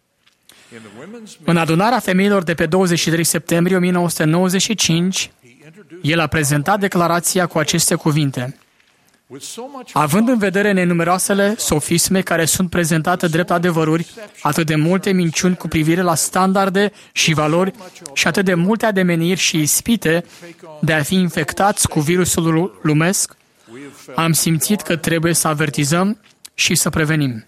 În adunarea femeilor de pe douăzeci și trei septembrie o mie nouă sute nouăzeci și cinci, el a prezentat declarația cu aceste cuvinte. Având în vedere nenumeroasele sofisme care sunt prezentate drept adevăruri, atât de multe minciuni cu privire la standarde și valori și atât de multe ademeniri și ispite de a fi infectați cu virusul lumesc, am simțit că trebuie să avertizăm și să prevenim.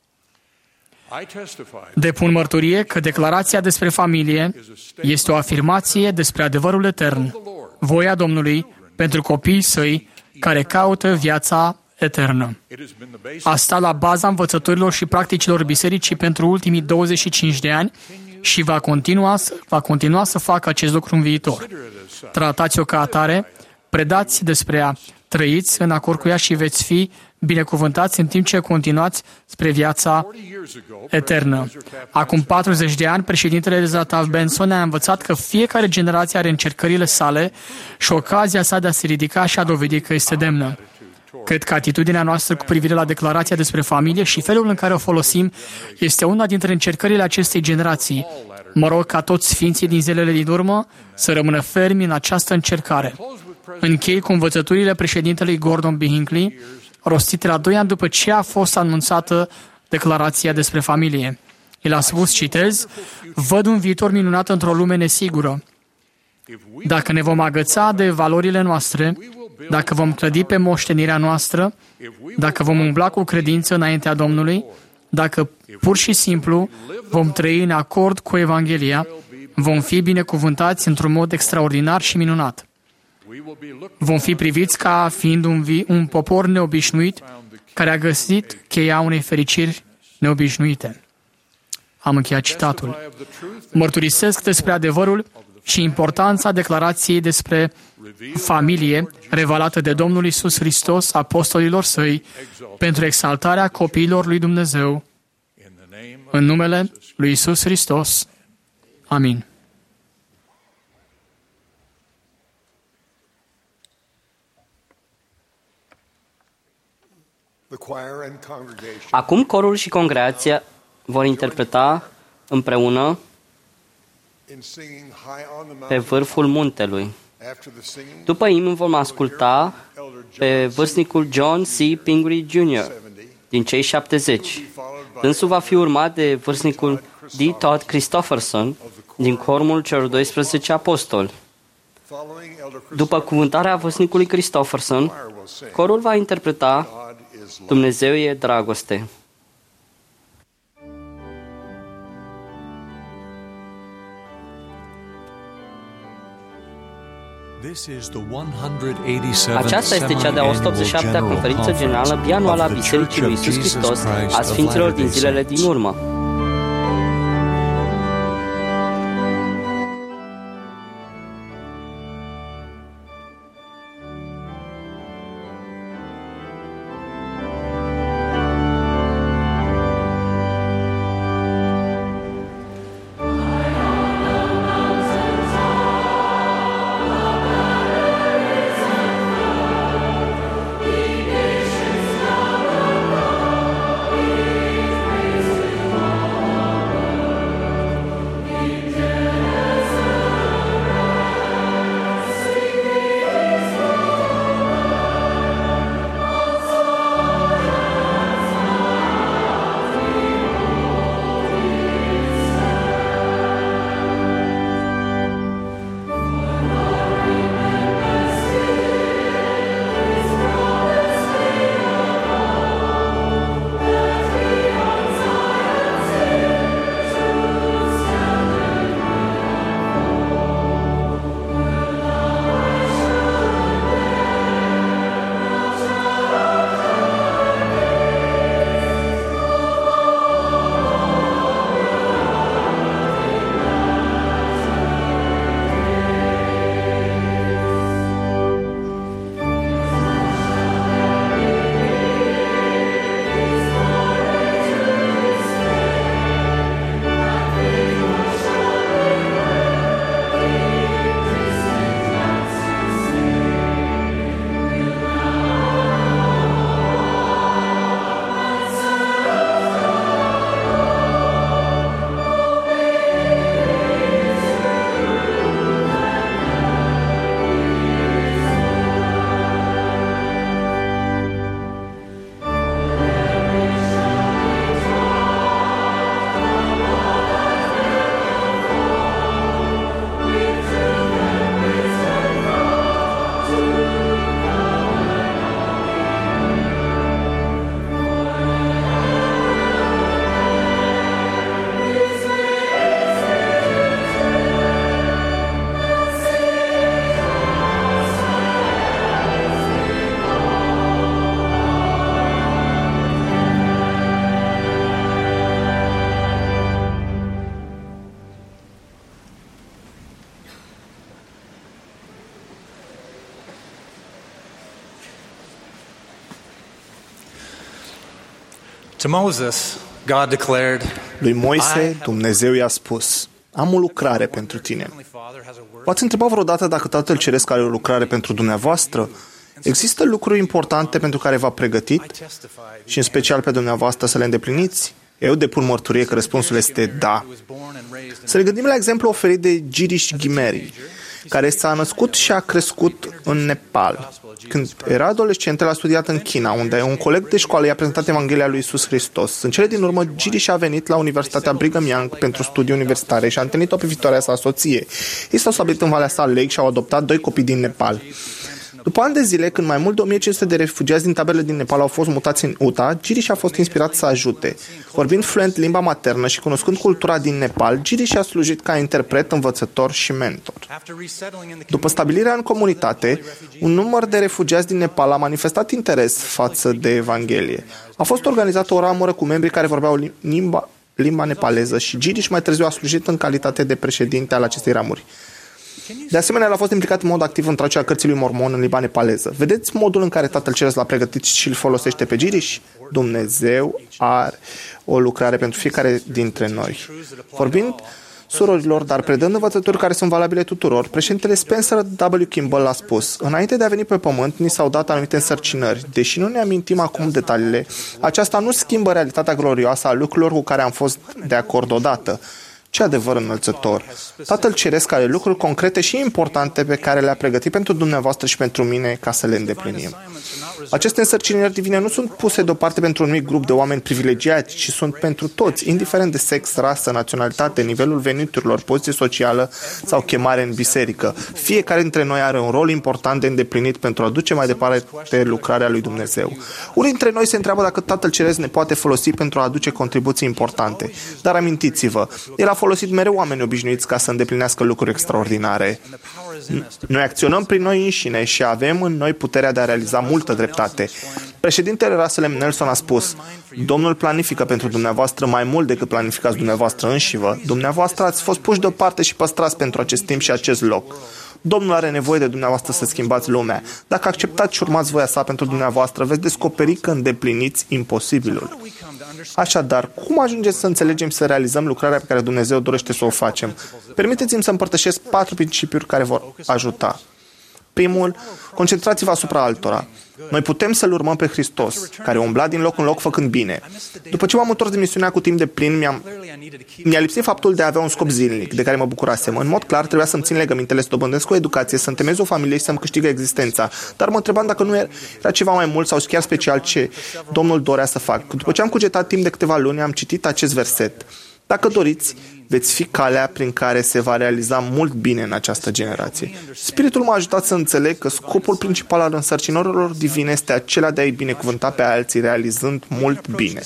Depun mărturie că declarația despre familie este o afirmație despre adevărul etern, voia Domnului pentru copiii săi care caută viața eternă. A stat la baza învățăturilor și practicilor bisericii pentru ultimii douăzeci și cinci de ani și va continua, va continua să facă acest lucru în viitor. Tratați-o ca atare, predați despre ea, trăiți în acord cu ea și veți fi binecuvântați în timp ce continuați spre viața eternă. Acum patruzeci de ani, președintele Ezra Taft Benson a învățat că fiecare generație are încercările sale și ocazia sa de a se ridica și a dovedi că este demnă. Cred că atitudinea noastră cu privire la declarația despre familie și felul în care o folosim este una dintre încercările acestei generații. Mă rog ca toți sfinții din zilele din urmă să rămână fermi în această încercare. Închei cu învățăturile președintelui Gordon B. Hinckley, rostite la doi ani după ce a fost anunțată declarația despre familie. El a spus, citez, văd un viitor minunat într-o lume nesigură. Dacă ne vom agăța de valorile noastre, dacă vom clădi pe moștenirea noastră, dacă vom umbla cu credință înaintea Domnului, dacă pur și simplu vom trăi în acord cu Evanghelia, vom fi binecuvântați într-un mod extraordinar și minunat. Vom fi priviți ca fiind un, vi- un popor neobișnuit care a găsit cheia unei fericiri neobișnuite. Am încheiat citatul. Mărturisesc despre adevărul și importanța declarației despre familie revelată de Domnul Iisus Hristos apostolilor săi pentru exaltarea copiilor lui Dumnezeu în numele lui Iisus Hristos. Amin. Acum corul și congregația vor interpreta împreună pe vârful muntelui. După imn vom asculta pe vârstnicul John C. Pingree junior din cei șaptezeci. Dânsul va fi urmat de vârstnicul D. Todd Christofferson din cormul celor doisprezece apostoli. După cuvântarea vârstnicului Christofferson, corul va interpreta Dumnezeu e dragoste. Aceasta este cea de-a o sută optzeci și șaptea conferință generală bianuală a Bisericii lui Iisus Hristos a Sfinților din zilele din urmă. To Moses, God declared, Lui Moise, Dumnezeu i-a spus: am o lucrare pentru tine. V-ați întrebat vreodată dacă Tatăl Ceresc are o lucrare pentru dumneavoastră? Există lucruri importante pentru care v-a pregătit și în special pe dumneavoastră să le îndepliniți? Eu depun mărturie că răspunsul este da. Să ne gândim la exemplu oferit de Girish Ghimeri, care s-a născut și a crescut în Nepal. Când era adolescent, el a studiat în China, unde un coleg de școală i-a prezentat Evanghelia lui Iisus Hristos. În cele din urmă, Girish a venit la Universitatea Brigham Young pentru studii universitare și a întâlnit-o pe viitoarea sa soție. Ei s-au stabilit în Valea Salt Lake și au adoptat doi copii din Nepal. După ani de zile, când mai mult de o mie cinci sute de refugiați din taberele din Nepal au fost mutați în Utah, Girish a fost inspirat să ajute. Vorbind fluent limba maternă și cunoscând cultura din Nepal, Girish a slujit ca interpret, învățător și mentor. După stabilirea în comunitate, un număr de refugiați din Nepal a manifestat interes față de Evanghelie. A fost organizată o ramură cu membri care vorbeau limba, limba nepaleză și Girish mai târziu a slujit în calitate de președinte al acestei ramuri. De asemenea, el a fost implicat în mod activ în traducerea cărții lui Mormon în limba nepaleză. Vedeți modul în care Tatăl Ceresc l-a pregătit și îl folosește pe Girish? Dumnezeu are o lucrare pentru fiecare dintre noi. Vorbind surorilor, dar predând învățături care sunt valabile tuturor, președintele Spencer W. Kimball a spus: înainte de a veni pe pământ, ni s-au dat anumite însărcinări. Deși nu ne amintim acum detaliile, aceasta nu schimbă realitatea glorioasă a lucrurilor cu care am fost de acord odată. Ce adevăr înălțător! Tatăl Ceresc are lucruri concrete și importante pe care le-a pregătit pentru dumneavoastră și pentru mine ca să le îndeplinim. Aceste însărcinări divine nu sunt puse deoparte pentru un mic grup de oameni privilegiați, ci sunt pentru toți, indiferent de sex, rasă, naționalitate, nivelul veniturilor, poziție socială sau chemare în biserică. Fiecare dintre noi are un rol important de îndeplinit pentru a duce mai departe lucrarea lui Dumnezeu. Unii dintre noi se întreabă dacă Tatăl Ceresc ne poate folosi pentru a aduce contribuții importante. Dar amintiți-vă, El a folosit mereu oameni obișnuiți ca să îndeplinească lucruri extraordinare. Noi acționăm prin noi înșine și avem în noi puterea de a realiza multă dreptate. Președintele Russell M. Nelson a spus: Domnul planifică pentru dumneavoastră mai mult decât planificați dumneavoastră înșivă. Dumneavoastră ați fost puși deoparte și păstrați pentru acest timp și acest loc. Domnul are nevoie de dumneavoastră să schimbați lumea. Dacă acceptați și urmați voia sa pentru dumneavoastră, veți descoperi că îndepliniți imposibilul. Așadar, cum ajungeți să înțelegem și să realizăm lucrarea pe care Dumnezeu dorește să o facem? Permiteți-mi să împărtășesc patru principiuri care vor ajuta. Primul, concentrați-vă asupra altora. Noi putem să-L urmăm pe Hristos, care umbla din loc în loc făcând bine. După ce m-am întors de misiunea cu timp de plin, mi-am... mi-a lipsit faptul de a avea un scop zilnic, de care mă bucurasem. În mod clar, trebuia să-mi țin legămintele, să dobândesc o educație, să întemeiez o familie și să-mi câștig existența. Dar mă întrebam dacă nu era ceva mai mult sau chiar special ce Domnul dorea să fac. După ce am cugetat timp de câteva luni, am citit acest verset. Dacă doriți, veți fi calea prin care se va realiza mult bine în această generație. Spiritul m-a ajutat să înțeleg că scopul principal al însărcinărilor divine este acela de a-i binecuvânta pe alții, realizând mult bine.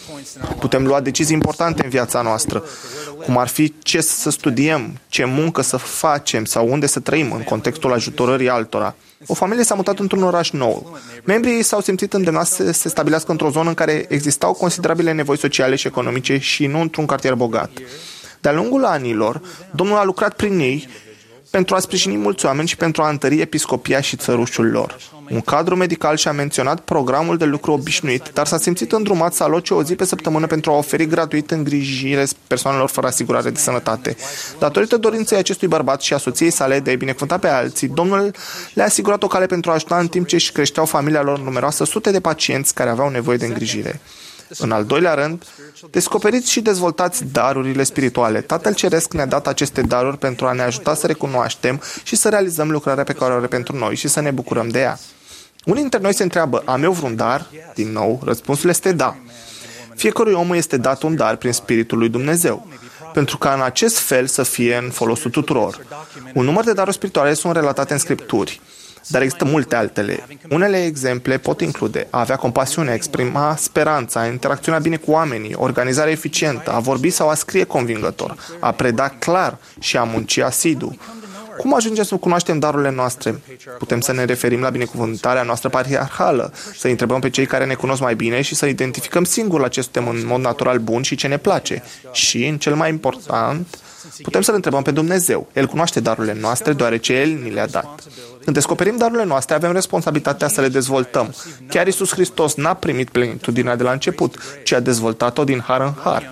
Putem lua decizii importante în viața noastră, cum ar fi ce să studiem, ce muncă să facem sau unde să trăim în contextul ajutorării altora. O familie s-a mutat într-un oraș nou. Membrii ei s-au simțit îndemnați să se stabilească într-o zonă în care existau considerabile nevoi sociale și economice și nu într-un cartier bogat. De-a lungul anilor, Domnul a lucrat prin ei pentru a sprijini mulți oameni și pentru a întări episcopia și țărușul lor. Un cadru medical și-a menționat programul de lucru obișnuit, dar s-a simțit îndrumat să aloce o zi pe săptămână pentru a oferi gratuit îngrijire persoanelor fără asigurare de sănătate. Datorită dorinței acestui bărbat și a soției sale de a-i binecuvânta pe alții, Domnul le-a asigurat o cale pentru a ajuta în timp ce își creșteau familia lor numeroasă sute de pacienți care aveau nevoie de îngrijire. În al doilea rând, descoperiți și dezvoltați darurile spirituale. Tatăl Ceresc ne-a dat aceste daruri pentru a ne ajuta să recunoaștem și să realizăm lucrarea pe care o are pentru noi și să ne bucurăm de ea. Unii dintre noi se întreabă, am eu vreun dar? Din nou, răspunsul este da. Fiecărui om este dat un dar prin Spiritul lui Dumnezeu, pentru ca în acest fel să fie în folosul tuturor. Un număr de daruri spirituale sunt relatate în Scripturi, dar există multe altele. Unele exemple pot include a avea compasiune, a exprima speranța, a interacționa bine cu oamenii, organizare eficientă, a vorbi sau a scrie convingător, a preda clar și a munci asidu. Cum ajungem să cunoaștem darurile noastre? Putem să ne referim la binecuvântarea noastră patriarhală, să întrebăm pe cei care ne cunosc mai bine și să identificăm singur la ce suntem în mod natural bun și ce ne place. Și, în cel mai important, putem să-L întrebăm pe Dumnezeu. El cunoaște darurile noastre, deoarece El ni le-a dat. Când descoperim darurile noastre, avem responsabilitatea să le dezvoltăm. Chiar Iisus Hristos n-a primit plenitudinea de la început, ci a dezvoltat-o din har în har.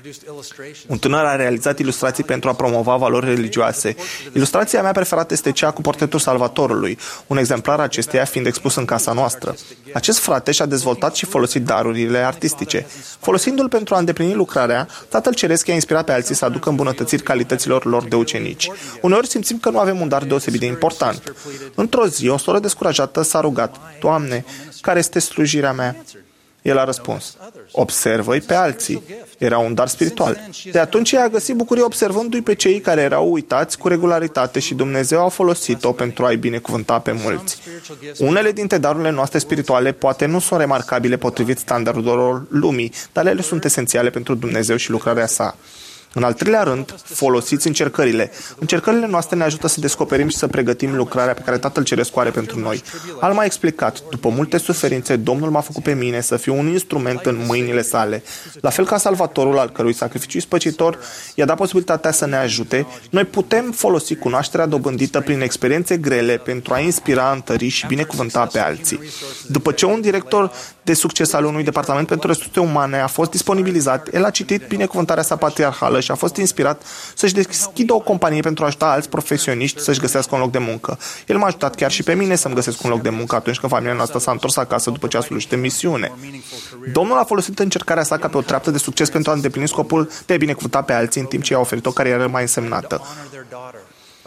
Un tânăr a realizat ilustrații pentru a promova valori religioase. Ilustrația mea preferată este cea cu portretul Salvatorului, un exemplar acesteia fiind expus în casa noastră. Acest frate și-a dezvoltat și folosit darurile artistice. Folosindu-l pentru a îndeplini lucrarea, Tatăl Ceresc i-a inspirat pe alții să aducă îmbunătățiri calităților lor de ucenici. Uneori simțim că nu avem un dar deosebit de important. Într-o zi, o soră descurajată s-a rugat, Doamne, care este slujirea mea? El a răspuns, observă-i pe alții. Era un dar spiritual. De atunci ea a găsit bucurie observându-i pe cei care erau uitați cu regularitate și Dumnezeu a folosit-o pentru a-i binecuvânta pe mulți. Unele dintre darurile noastre spirituale poate nu sunt remarcabile potrivit standardelor lumii, dar ele sunt esențiale pentru Dumnezeu și lucrarea sa. În al treilea rând, folosiți încercările. Încercările noastre ne ajută să descoperim și să pregătim lucrarea pe care Tatăl Ceresc o are pentru noi. Al m-a explicat, după multe suferințe, Domnul m-a făcut pe mine să fiu un instrument în mâinile sale. La fel ca Salvatorul, al cărui sacrificiu spăcitor i-a dat posibilitatea să ne ajute, noi putem folosi cunoașterea dobândită prin experiențe grele pentru a inspira, întări și binecuvânta pe alții. După ce un director de succes al unui departament pentru resurse umane a fost disponibilizat, el a citit binecuvântarea sa patriarhală și a fost inspirat să-și deschidă o companie pentru a ajuta alți profesioniști să-și găsească un loc de muncă. El m-a ajutat chiar și pe mine să-mi găsesc un loc de muncă atunci când familia noastră s-a întors acasă după ce a slușit în misiune. Domnul a folosit încercarea sa ca pe o treaptă de succes pentru a îndeplini scopul de a binecuvânta pe alții în timp ce i-a oferit o carieră mai însemnată.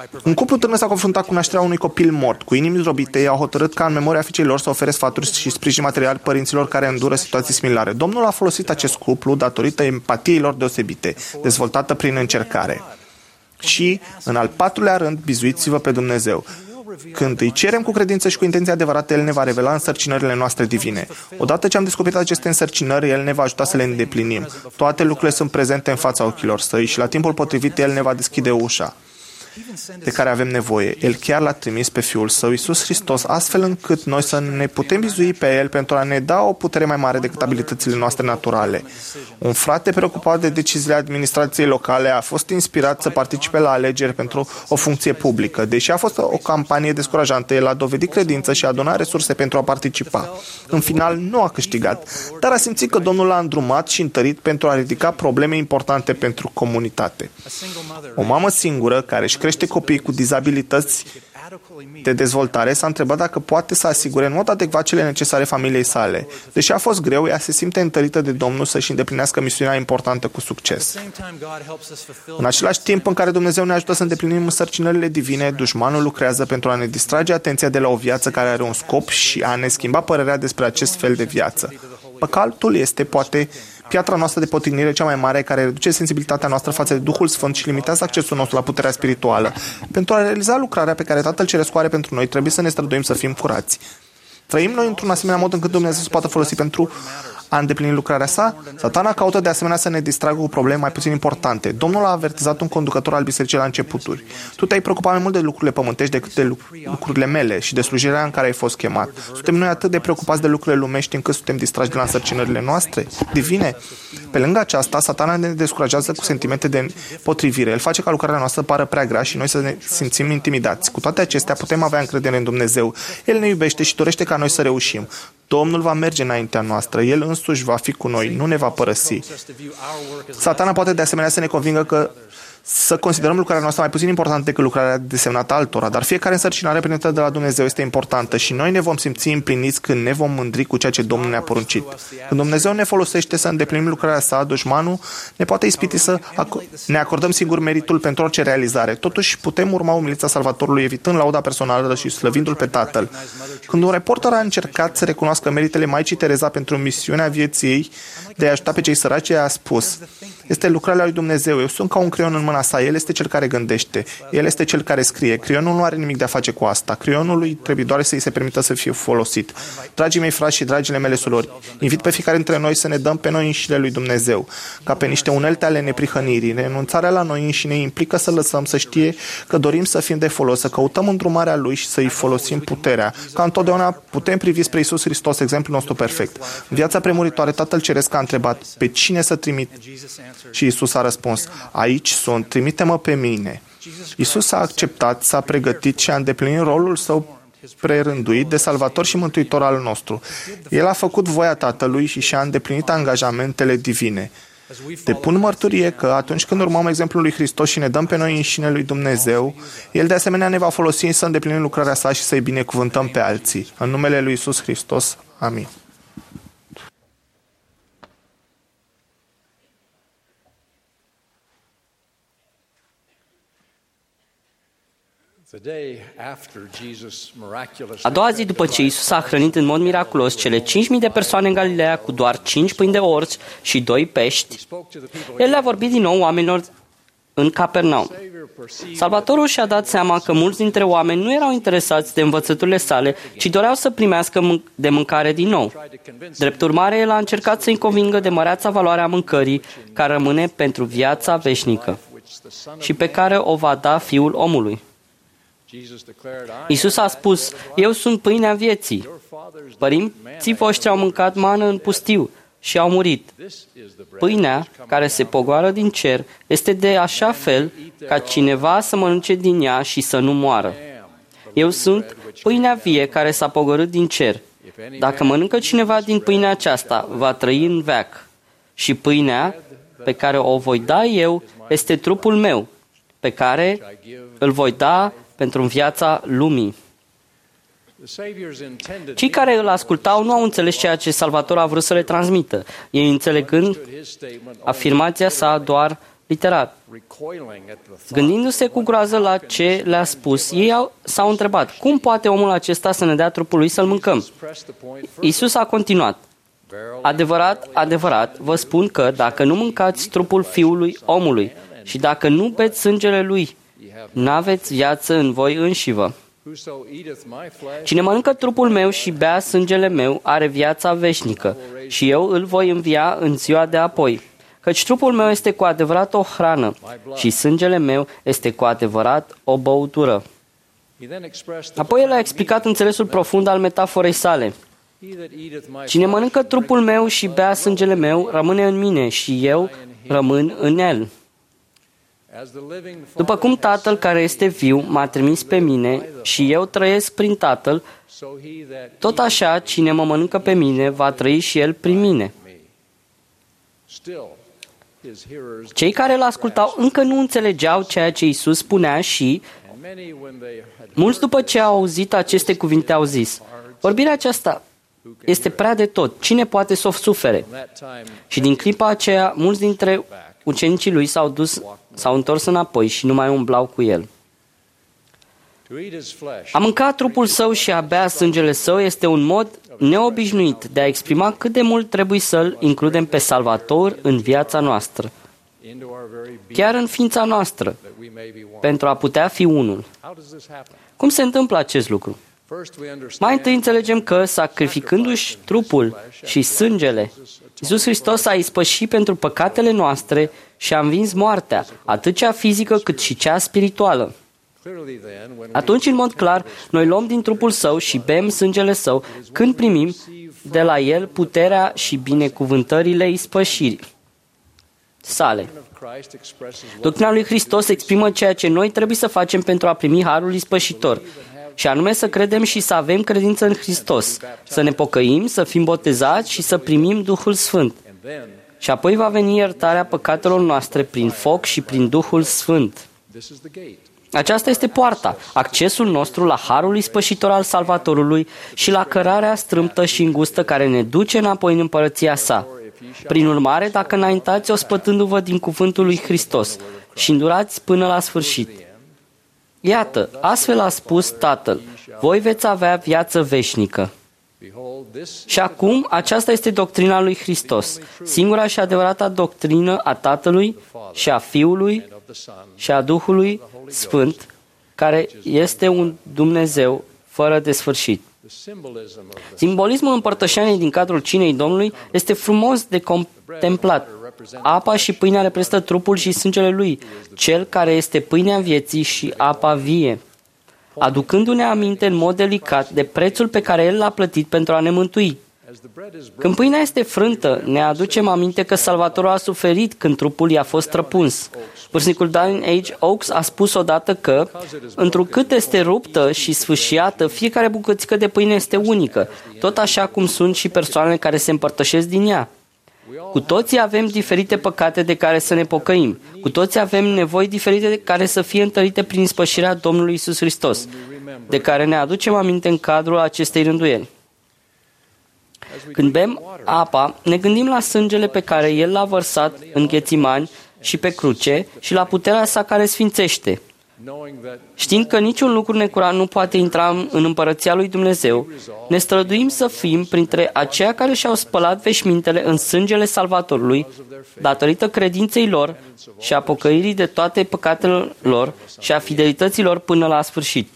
Un cuplu tânăr s-a confruntat cu nașterea unui copil mort. Cu inimi zdrobite, ei au hotărât ca în memoria fiicei lor să ofere sfaturi și sprijin material părinților care îndură situații similare. Domnul a folosit acest cuplu datorită empatiei lor deosebite, dezvoltată prin încercare. Și, în al patrulea rând, bizuiți-vă pe Dumnezeu. Când îi cerem cu credință și cu intenție adevărată, El ne va revela însărcinările noastre divine. Odată ce am descoperit aceste însărcinări, El ne va ajuta să le îndeplinim. Toate lucrurile sunt prezente în fața ochilor săi și la timpul potrivit El ne va deschide ușa de care avem nevoie. El chiar l-a trimis pe Fiul Său, Iisus Hristos, astfel încât noi să ne putem bizui pe El pentru a ne da o putere mai mare decât abilitățile noastre naturale. Un frate preocupat de deciziile administrației locale a fost inspirat să participe la alegeri pentru o funcție publică. Deși a fost o campanie descurajantă, el a dovedit credință și a donat resurse pentru a participa. În final, nu a câștigat, dar a simțit că Domnul l-a îndrumat și întărit pentru a ridica probleme importante pentru comunitate. O mamă singură care își crește copiii cu dizabilități de dezvoltare s-a întrebat dacă poate să asigure în mod adecvat cele necesare familiei sale. Deși a fost greu, ea se simte întărită de Domnul să-și îndeplinească misiunea importantă cu succes. În același timp în care Dumnezeu ne ajută să îndeplinim însărcinările divine, dușmanul lucrează pentru a ne distrage atenția de la o viață care are un scop și a ne schimba părerea despre acest fel de viață. Păcatul este, poate, piatra noastră de potignire cea mai mare, care reduce sensibilitatea noastră față de Duhul Sfânt și limitează accesul nostru la puterea spirituală. Pentru a realiza lucrarea pe care Tatăl Ceresc o are pentru noi, trebuie să ne străduim să fim curați. Trăim noi într-un asemenea mod încât Dumnezeu se poate folosi pentru a îndeplini lucrarea sa? Satana caută de asemenea să ne distragă cu probleme mai puțin importante. Domnul a avertizat un conducător al bisericii la începuturi. Tu te-ai preocupat mai mult de lucrurile pământești decât de lucrurile mele și de slujirea în care ai fost chemat. Suntem noi atât de preocupați de lucrurile lumești încât suntem distrași de la însărcinările noastre divine. Pe lângă aceasta, Satana ne descurajează cu sentimente de potrivire. El face ca lucrarea noastră să pară prea grea și noi să ne simțim intimidați. Cu toate acestea, putem avea încredere în Dumnezeu. El ne iubește și dorește ca noi să reușim. Domnul va merge înaintea noastră. El însuși va fi cu noi, nu ne va părăsi. Satana poate de asemenea să ne convingă că să considerăm lucrarea noastră mai puțin importantă decât lucrarea desemnată altora, dar fiecare însărcinare primită de la Dumnezeu este importantă și noi ne vom simți împliniți când ne vom mândri cu ceea ce Domnul ne-a poruncit. Când Dumnezeu ne folosește să îndeplinim lucrarea sa, dușmanul ne poate ispiti să ne acordăm singur meritul pentru orice realizare. Totuși putem urma umilița Salvatorului, evitând lauda personală și slăvindu-L pe Tatăl. Când un reporter a încercat să recunoască meritele Maicii Tereza pentru misiunea vieții ei de a ajuta pe cei săraci, a spus: este lucrarea lui Dumnezeu, eu sunt ca un creion în mâna sa, El este cel care gândește, El este cel care scrie. Creionul nu are nimic de a face cu asta. Creionului trebuie doar să îi se permită să fie folosit. Dragii mei frați și dragile mele surori, invit pe fiecare dintre noi să ne dăm pe noi înșine lui Dumnezeu, ca pe niște unelte ale neprihănirii. Renunțarea la noi înșine implică să lăsăm să știe că dorim să fim de folos, să căutăm îndrumarea Lui și să-i folosim puterea. Ca întotdeauna putem privi spre Iisus Hristos, exemplul nostru perfect. În viața premuritoare, Tatăl Ceresc a întrebat: pe cine să trimit? Și Iisus a răspuns: aici sunt, trimite-mă pe mine. Iisus a acceptat, s-a pregătit și a îndeplinit rolul său prerânduit de salvator și mântuitor al nostru. El a făcut voia Tatălui și și-a îndeplinit angajamentele divine. Depun mărturie că atunci când urmăm exemplul lui Hristos și ne dăm pe noi înșine lui Dumnezeu, El de asemenea ne va folosi să îndeplinim lucrarea sa și să-i binecuvântăm pe alții. În numele lui Iisus Hristos. Amin. A doua zi după ce Iisus a hrănit în mod miraculos cele cinci mii de persoane în Galileea cu doar cinci pâini de orți și doi pești, El le-a vorbit din nou oamenilor în Capernaum. Salvatorul și-a dat seama că mulți dintre oameni nu erau interesați de învățăturile sale, ci doreau să primească de mâncare din nou. Drept urmare, El a încercat să-i convingă de măreața valoare a mâncării care rămâne pentru viața veșnică și pe care o va da Fiul omului. Iisus a spus: eu sunt pâinea vieții. Părinții voștri au mâncat mană în pustiu și au murit. Pâinea care se pogoară din cer este de așa fel ca cineva să mănânce din ea și să nu moară. Eu sunt pâinea vie care s-a pogorât din cer. Dacă mănâncă cineva din pâinea aceasta, va trăi în veac. Și pâinea pe care o voi da eu este trupul meu, pe care îl voi da pentru viața lumii. Cei care îl ascultau nu au înțeles ceea ce Salvator a vrut să le transmită. Ei, înțelegând afirmația sa, doar literar. Gândindu-se cu groază la ce le-a spus, ei au, s-au întrebat, cum poate omul acesta să ne dea trupul lui să-l mâncăm? Iisus a continuat, adevărat, adevărat, vă spun că dacă nu mâncați trupul Fiului omului și dacă nu beți sângele lui, n-aveți viață în voi înșivă. Cine mănâncă trupul meu și bea sângele meu are viața veșnică și eu îl voi învia în ziua de apoi. Căci trupul meu este cu adevărat o hrană și sângele meu este cu adevărat o băutură. Apoi el a explicat înțelesul profund al metaforei sale. Cine mănâncă trupul meu și bea sângele meu rămâne în mine și eu rămân în el. După cum Tatăl care este viu m-a trimis pe mine și eu trăiesc prin Tatăl, tot așa cine mă mănâncă pe mine va trăi și el prin mine. Cei care îl ascultau încă nu înțelegeau ceea ce Iisus spunea și, mulți după ce au auzit aceste cuvinte au zis, vorbirea aceasta este prea de tot, cine poate să o sufere? Și din clipa aceea, mulți dintre ucenicii lui s-au dus, s-au întors înapoi și nu mai umblau cu el. A mânca trupul său și a bea sângele său este un mod neobișnuit de a exprima cât de mult trebuie să-L includem pe Salvator în viața noastră, chiar în ființa noastră, pentru a putea fi unul. Cum se întâmplă acest lucru? Mai întâi înțelegem că, sacrificându-și trupul și sângele, Iisus Hristos a ispășit pentru păcatele noastre și a învins moartea, atât cea fizică cât și cea spirituală. Atunci, în mod clar, noi luăm din trupul Său și bem sângele Său când primim de la El puterea și binecuvântările ispășirii sale. Doctrina lui Hristos exprimă ceea ce noi trebuie să facem pentru a primi harul ispășitor, și anume să credem și să avem credință în Hristos, să ne pocăim, să fim botezați și să primim Duhul Sfânt. Și apoi va veni iertarea păcatelor noastre prin foc și prin Duhul Sfânt. Aceasta este poarta, accesul nostru la harul ispășitor al Salvatorului și la cărarea strâmtă și îngustă care ne duce înapoi în împărăția sa. Prin urmare, dacă înaintați ospătându-vă din cuvântul lui Hristos și îndurați până la sfârșit. Iată, astfel a spus Tatăl, voi veți avea viață veșnică. Și acum, aceasta este doctrina lui Hristos, singura și adevărata doctrină a Tatălui și a Fiului și a Duhului Sfânt, care este un Dumnezeu fără de sfârșit. Simbolismul împărtășaniei din cadrul cinei Domnului este frumos de contemplat. Apa și pâinea reprezintă trupul și sângele Lui, Cel care este pâinea vieții și apa vie, aducându-ne aminte în mod delicat de prețul pe care El l-a plătit pentru a ne mântui. Când pâinea este frântă, ne aducem aminte că Salvatorul a suferit când trupul i-a fost răpuns. Vârstnicul Daniel H. Oaks a spus odată că, întrucât este ruptă și sfâșiată, fiecare bucățică de pâine este unică, tot așa cum sunt și persoanele care se împărtășesc din ea. Cu toții avem diferite păcate de care să ne pocăim. Cu toții avem nevoi diferite de care să fie întărite prin ispășirea Domnului Iisus Hristos, de care ne aducem aminte în cadrul acestei rânduieli. Când bem apa, ne gândim la sângele pe care El l-a vărsat în Ghețimani și pe cruce și la puterea sa care sfințește. Știind că niciun lucru necurat nu poate intra în împărăția lui Dumnezeu, ne străduim să fim printre aceia care și-au spălat veșmintele în sângele Salvatorului, datorită credinței lor și a pocăirii de toate păcatele lor și a fidelității lor până la sfârșit.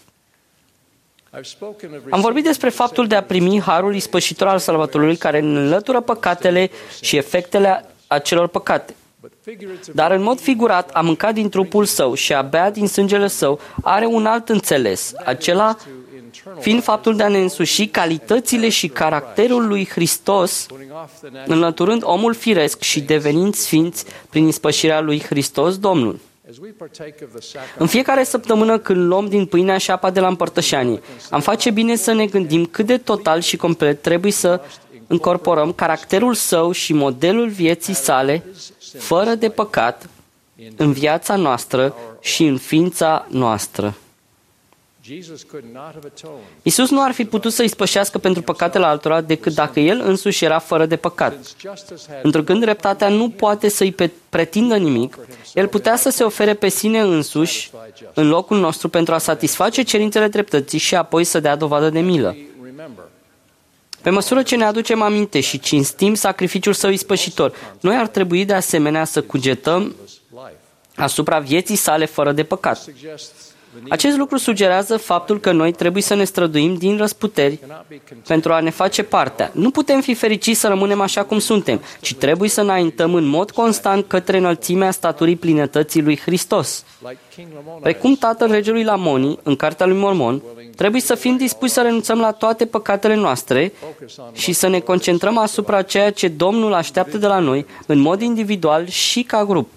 Am vorbit despre faptul de a primi harul ispășitor al Salvatorului care ne înlătură păcatele și efectele acelor păcate. Dar în mod figurat, a mânca din trupul Său și a bea din sângele Său are un alt înțeles, acela fiind faptul de a ne însuși calitățile și caracterul lui Hristos, înlăturând omul firesc și devenind sfinți prin ispășirea lui Hristos Domnul. În fiecare săptămână când luăm din pâinea și apa de la împărtășanie, am face bine să ne gândim cât de total și complet trebuie să încorporăm caracterul Său și modelul vieții sale, fără de păcat, în viața noastră și în ființa noastră. Iisus nu ar fi putut să ispășească pentru păcatele altora decât dacă El însuși era fără de păcat. Întrucând dreptatea nu poate să-i pretindă nimic, El putea să se ofere pe sine însuși în locul nostru pentru a satisface cerințele dreptății și apoi să dea dovadă de milă. Pe măsură ce ne aducem aminte și cinstim sacrificiul Său ispășitor, noi ar trebui de asemenea să cugetăm asupra vieții sale fără de păcat. Acest lucru sugerează faptul că noi trebuie să ne străduim din răsputeri pentru a ne face partea. Nu putem fi fericiți să rămânem așa cum suntem, ci trebuie să înaintăm în mod constant către înălțimea staturii plinătății lui Hristos. Precum tatăl regelui Lamoni, în Cartea lui Mormon, trebuie să fim dispuși să renunțăm la toate păcatele noastre și să ne concentrăm asupra ceea ce Domnul așteaptă de la noi, în mod individual și ca grup.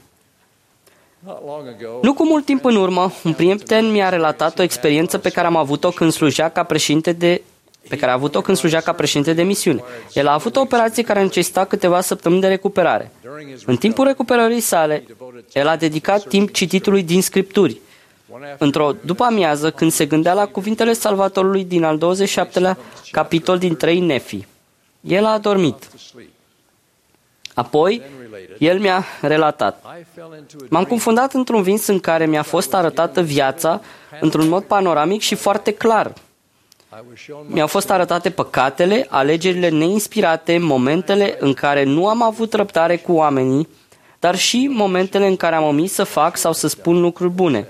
Nu cu mult timp în urmă, un prieten mi-a relatat o experiență pe care am avut-o când slujea ca președinte de pe care a avut-o când slujea ca președinte de misiune. El a avut o operație care necesita câteva săptămâni de recuperare. În timpul recuperării sale, el a dedicat timp cititului din Scripturi. Într-o după-amiază, când se gândea la cuvintele Salvatorului din al douăzeci și șaptelea capitol din trei Nefi, el a adormit. Apoi, el mi-a relatat: m-am confundat într-un vis în care mi-a fost arătată viața într-un mod panoramic și foarte clar. Mi-au fost arătate păcatele, alegerile neinspirate, momentele în care nu am avut răbdare cu oamenii, dar și momentele în care am omis să fac sau să spun lucruri bune.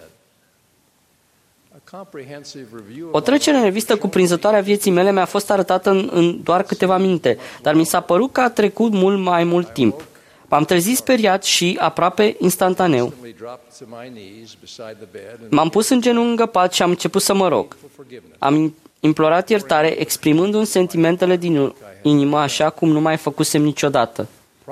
O trecere în revistă cuprinzătoare a vieții mele mi-a fost arătată în, în doar câteva minute, dar mi s-a părut că a trecut mult mai mult timp. M-am trezit speriat și, aproape instantaneu, m-am pus în genunchi lângă pat și am început să mă rog. Am implorat iertare, exprimându-mi sentimentele din inimă așa cum nu mai făcusem niciodată.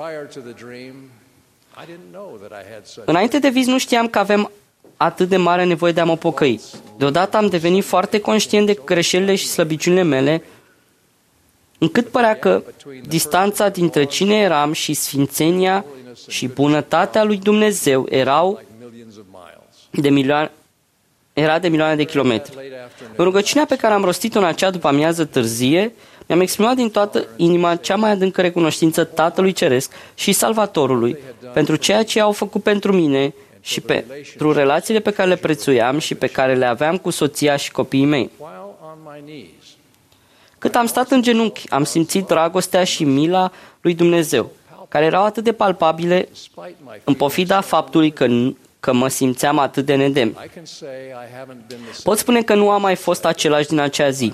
Înainte de vis nu știam că avem atât de mare nevoie de a mă pocăi. Deodată am devenit foarte conștient de greșelile și slăbiciunile mele, încât părea că distanța dintre cine eram și sfințenia și bunătatea lui Dumnezeu erau de milioane, era de milioane de kilometri. În rugăciunea pe care am rostit-o în acea după-amiază târzie, mi-am exprimat din toată inima cea mai adâncă recunoștință Tatălui Ceresc și Salvatorului pentru ceea ce au făcut pentru mine și pentru relațiile pe care le prețuiam și pe care le aveam cu soția și copiii mei. Cât am stat în genunchi, am simțit dragostea și mila lui Dumnezeu, care erau atât de palpabile în pofida faptului că, că mă simțeam atât de nedemn. Pot spune că nu am mai fost același din acea zi.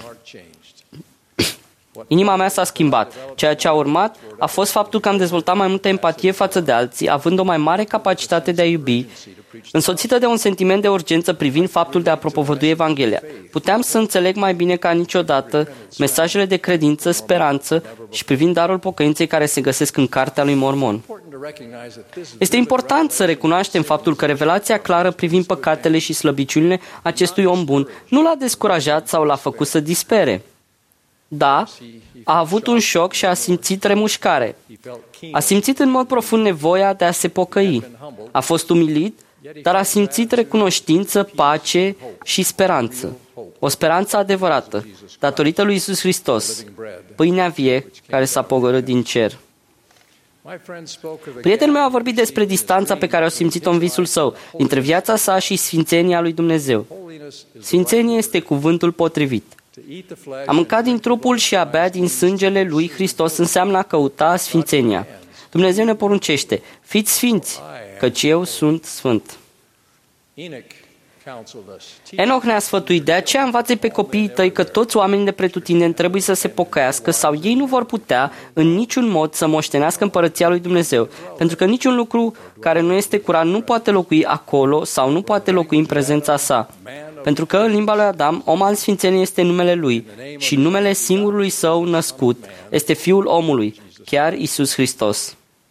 Inima mea s-a schimbat. Ceea ce a urmat a fost faptul că am dezvoltat mai multă empatie față de alții, având o mai mare capacitate de a iubi, însoțită de un sentiment de urgență privind faptul de a propovădui Evanghelia. Puteam să înțeleg mai bine ca niciodată mesajele de credință, speranță și privind darul pocăinței care se găsesc în Cartea lui Mormon. Este important să recunoaștem faptul că revelația clară privind păcatele și slăbiciunile acestui om bun nu l-a descurajat sau l-a făcut să dispere. Da, a avut un șoc și a simțit remușcare. A simțit în mod profund nevoia de a se pocăi. A fost umilit, dar a simțit recunoștință, pace și speranță. O speranță adevărată, datorită lui Iisus Hristos, pâinea vie care s-a pogorât din cer. Prietenul meu a vorbit despre distanța pe care o simțit-o în visul său, între viața sa și sfințenia lui Dumnezeu. Sfințenie este cuvântul potrivit. A mâncat din trupul și a bea din sângele lui Hristos înseamnă a căuta sfințenia. Dumnezeu ne poruncește: fiți sfinți, căci eu sunt sfânt. Enoch ne-a sfătuit: de aceea învață pe copiii tăi că toți oamenii de pretutindeni trebuie să se pocăiască sau ei nu vor putea în niciun mod să moștenească împărăția lui Dumnezeu, pentru că niciun lucru care nu este curat nu poate locui acolo sau nu poate locui în prezența sa. Pentru că în limba lui Adam, om al sfințeniei este numele lui și numele singurului său născut este Fiul omului, chiar Iisus Hristos.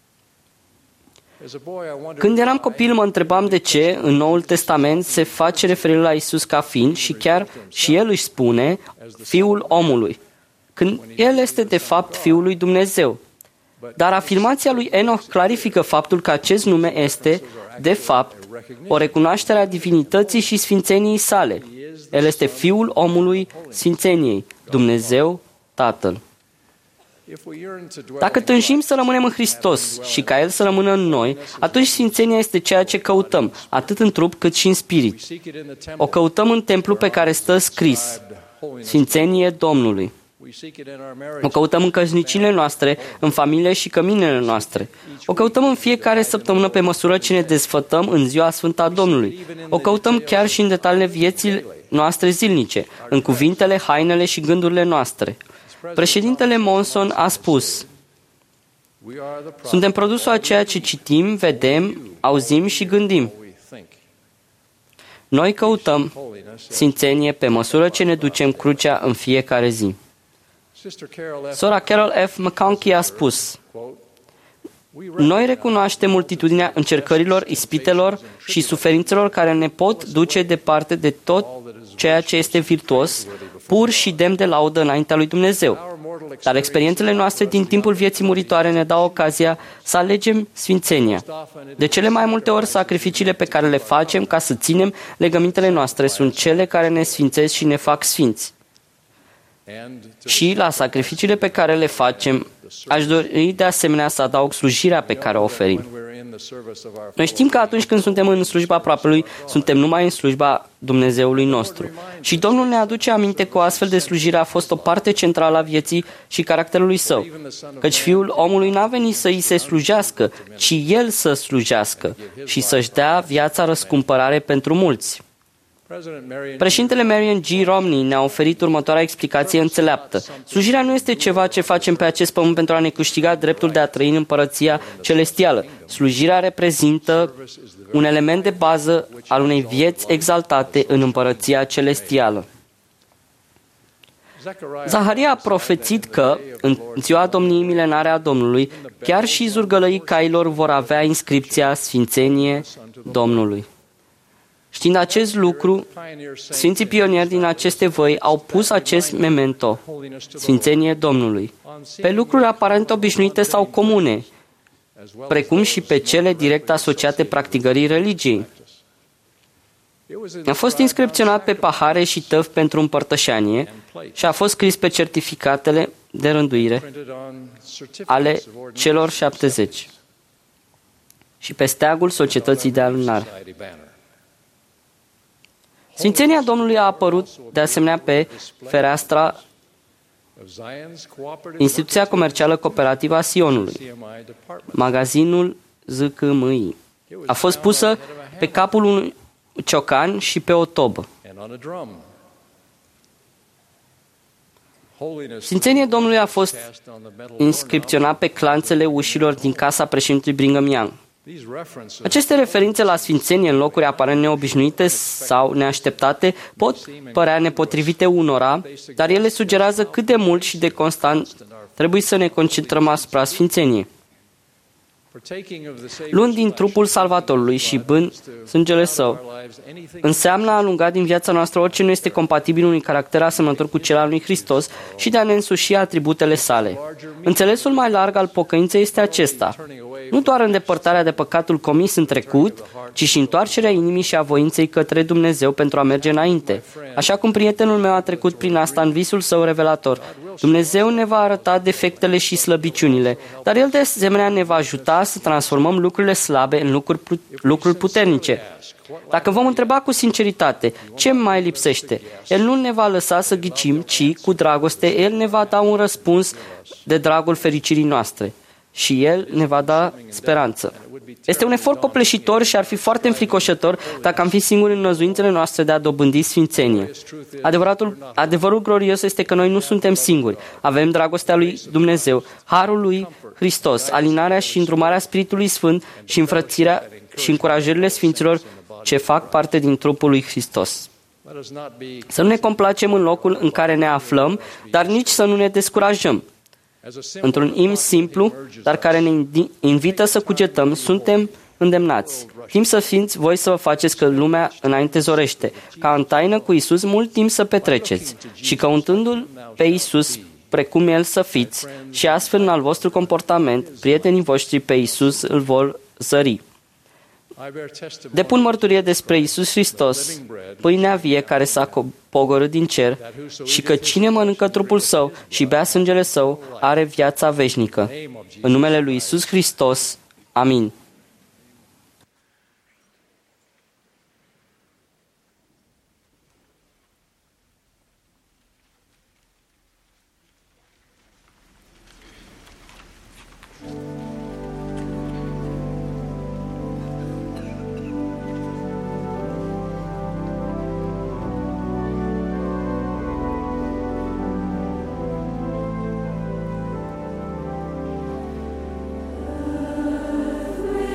Când eram copil, mă întrebam de ce în Noul Testament se face referire la Iisus ca fiind și chiar și El își spune Fiul omului, când El este de fapt Fiul lui Dumnezeu. Dar afirmația lui Enoch clarifică faptul că acest nume este, de fapt, o recunoaștere a divinității și sfințeniei sale. El este Fiul omului sfințeniei, Dumnezeu Tatăl. Dacă tânjim să rămânem în Hristos și ca El să rămână în noi, atunci sfințenia este ceea ce căutăm, atât în trup cât și în spirit. O căutăm în templu pe care stă scris, Sfințenie Domnului. O căutăm în căsnicile noastre, în familie și căminele noastre. O căutăm în fiecare săptămână pe măsură ce ne desfătăm în ziua sfântă a Domnului. O căutăm chiar și în detaliile vieții noastre zilnice, în cuvintele, hainele și gândurile noastre. Președintele Monson a spus: suntem produsul a ceea ce citim, vedem, auzim și gândim. Noi căutăm sfințenie pe măsură ce ne ducem crucea în fiecare zi. Sora Carol F. McConkie a spus: noi recunoaștem multitudinea încercărilor, ispitelor și suferințelor care ne pot duce departe de tot ceea ce este virtuos, pur și demn de laudă înaintea lui Dumnezeu. Dar experiențele noastre din timpul vieții muritoare ne dau ocazia să alegem sfințenia. De cele mai multe ori, sacrificiile pe care le facem ca să ținem legămintele noastre sunt cele care ne sfințesc și ne fac sfinți. Și la sacrificiile pe care le facem, aș dori de asemenea să adaug slujirea pe care o oferim. Noi știm că atunci când suntem în slujba aproapelui, suntem numai în slujba Dumnezeului nostru. Și Domnul ne aduce aminte că o astfel de slujire a fost o parte centrală a vieții și caracterului Său. Căci Fiul omului n-a venit să îi se slujească, ci El să slujească și să-și dea viața răscumpărare pentru mulți. Președintele Marion G. Romney ne-a oferit următoarea explicație înțeleaptă. Slujirea nu este ceva ce facem pe acest pământ pentru a ne câștiga dreptul de a trăi în împărăția celestială. Slujirea reprezintă un element de bază al unei vieți exaltate în împărăția celestială. Zaharia a profețit că, în ziua domniei milenare a Domnului, chiar și zurgălăii cailor vor avea inscripția Sfințenie Domnului. Știind acest lucru, Sfinții pionieri din aceste văi au pus acest memento, Sfințenie Domnului, pe lucruri aparent obișnuite sau comune, precum și pe cele direct asociate practicării religiei. A fost inscripționat pe pahare și tăvi pentru împărtășanie și a fost scris pe certificatele de rânduire ale celor șaptezeci și pe steagul societății de alunare. Sfințenia Domnului a apărut de asemenea pe fereastra Instituția Comercială Cooperativă a Sionului, magazinul Z C M I. A fost pusă pe capul unui ciocan și pe o tobă. Sfințenie Domnului a fost inscripționat pe clanțele ușilor din casa președintelui Brigham Young. Aceste referințe la sfințenie în locuri aparent neobișnuite sau neașteptate pot părea nepotrivite unora, dar ele sugerează cât de mult și de constant trebuie să ne concentrăm asupra sfințeniei. Luând din trupul Salvatorului și bând sângele Său, înseamnă a alunga din viața noastră orice nu este compatibil unui caracter asemănător cu cel al lui Hristos și de a ne însuși atributele sale. Înțelesul mai larg al pocăinței este acesta: nu doar îndepărtarea de păcatul comis în trecut, ci și întoarcerea inimii și a voinței către Dumnezeu pentru a merge înainte. Așa cum prietenul meu a trecut prin asta în visul său revelator. Dumnezeu ne va arăta defectele și slăbiciunile, dar El de asemenea ne va ajuta să transformăm lucrurile slabe în lucruri, lucruri puternice. Dacă vom întreba cu sinceritate ce mai lipsește, El nu ne va lăsa să ghicim, ci cu dragoste El ne va da un răspuns de dragul fericirii noastre și El ne va da speranță. Este un efort copleșitor și ar fi foarte înfricoșător dacă am fi singuri în năzuințele noastre de a dobândi sfințenie. Adevăratul, adevărul glorios este că noi nu suntem singuri. Avem dragostea lui Dumnezeu, harul lui Hristos, alinarea și îndrumarea Spiritului Sfânt și înfrățirea și încurajările Sfinților ce fac parte din trupul lui Hristos. Să nu ne complacem în locul în care ne aflăm, dar nici să nu ne descurajăm. Într-un imn simplu, dar care ne invită să cugetăm, suntem îndemnați. Timp să fiți voi să vă faceți că lumea înainte zorește, ca în taină cu Iisus mult timp să petreceți și căutându-L pe Iisus precum El să fiți și astfel în al vostru comportament, prietenii voștri pe Iisus îl vor zări. Depun mărturie despre Iisus Hristos, pâinea vie care s-a pogorât din cer, și că cine mănâncă trupul său și bea sângele său are viața veșnică. În numele lui Iisus Hristos. Amin. With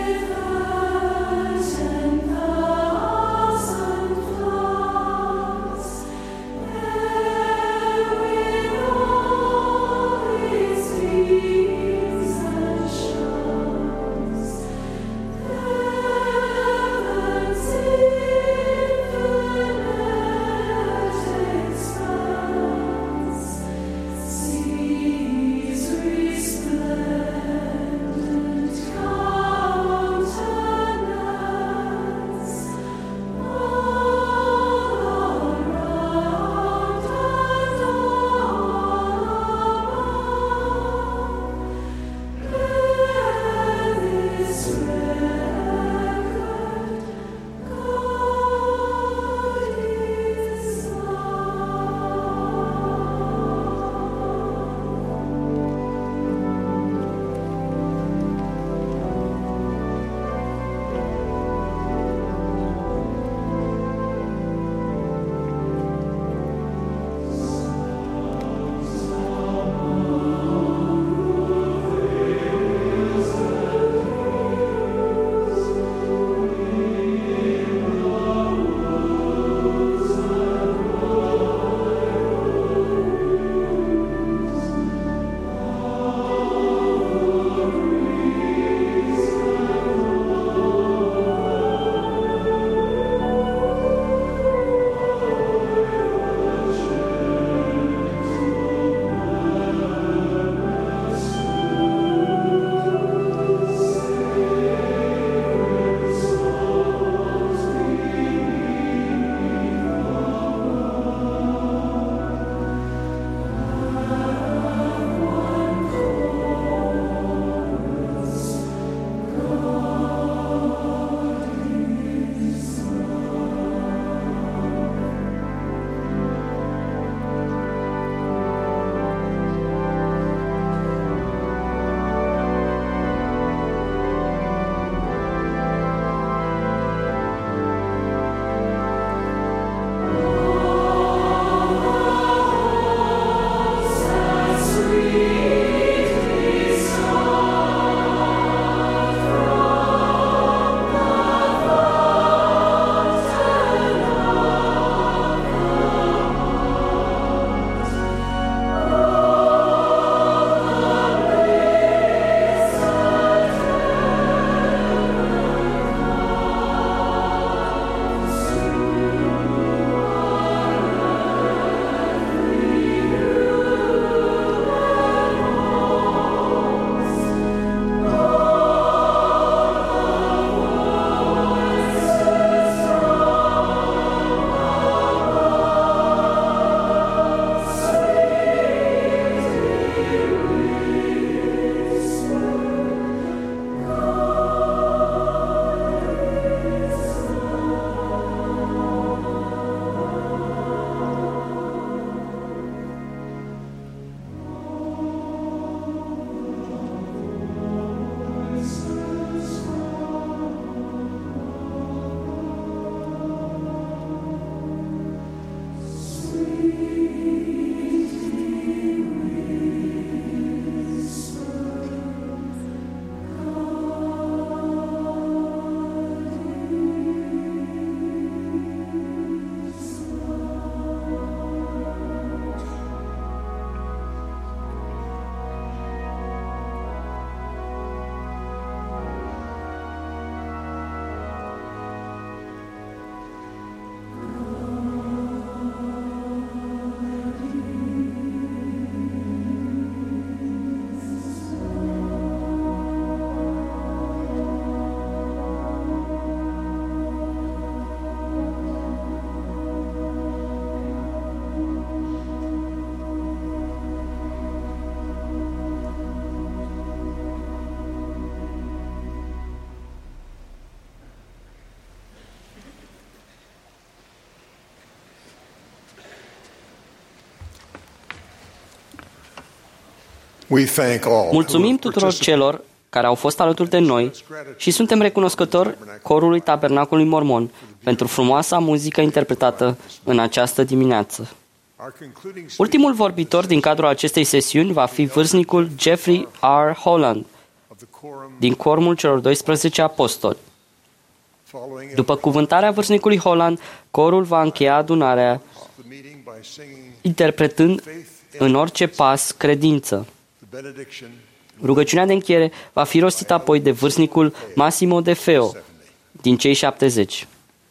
Mulțumim tuturor celor care au fost alături de noi și suntem recunoscători corului Tabernacului Mormon pentru frumoasa muzică interpretată în această dimineață. Ultimul vorbitor din cadrul acestei sesiuni va fi vârstnicul Jeffrey R. Holland, din cormul celor doisprezece apostoli. După cuvântarea vârstnicului Holland, corul va încheia adunarea interpretând în orice pas credință. Rugăciunea de încheiere va fi rostită apoi de vârstnicul Massimo De Feo, din cei șaptezeci.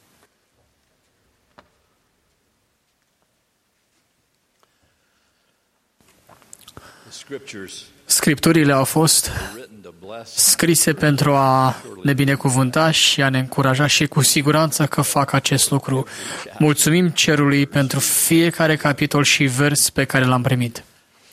Scripturile au fost scrise pentru a ne binecuvânta și a ne încuraja și cu siguranță că fac acest lucru. Mulțumim Cerului pentru fiecare capitol și vers pe care l-am primit.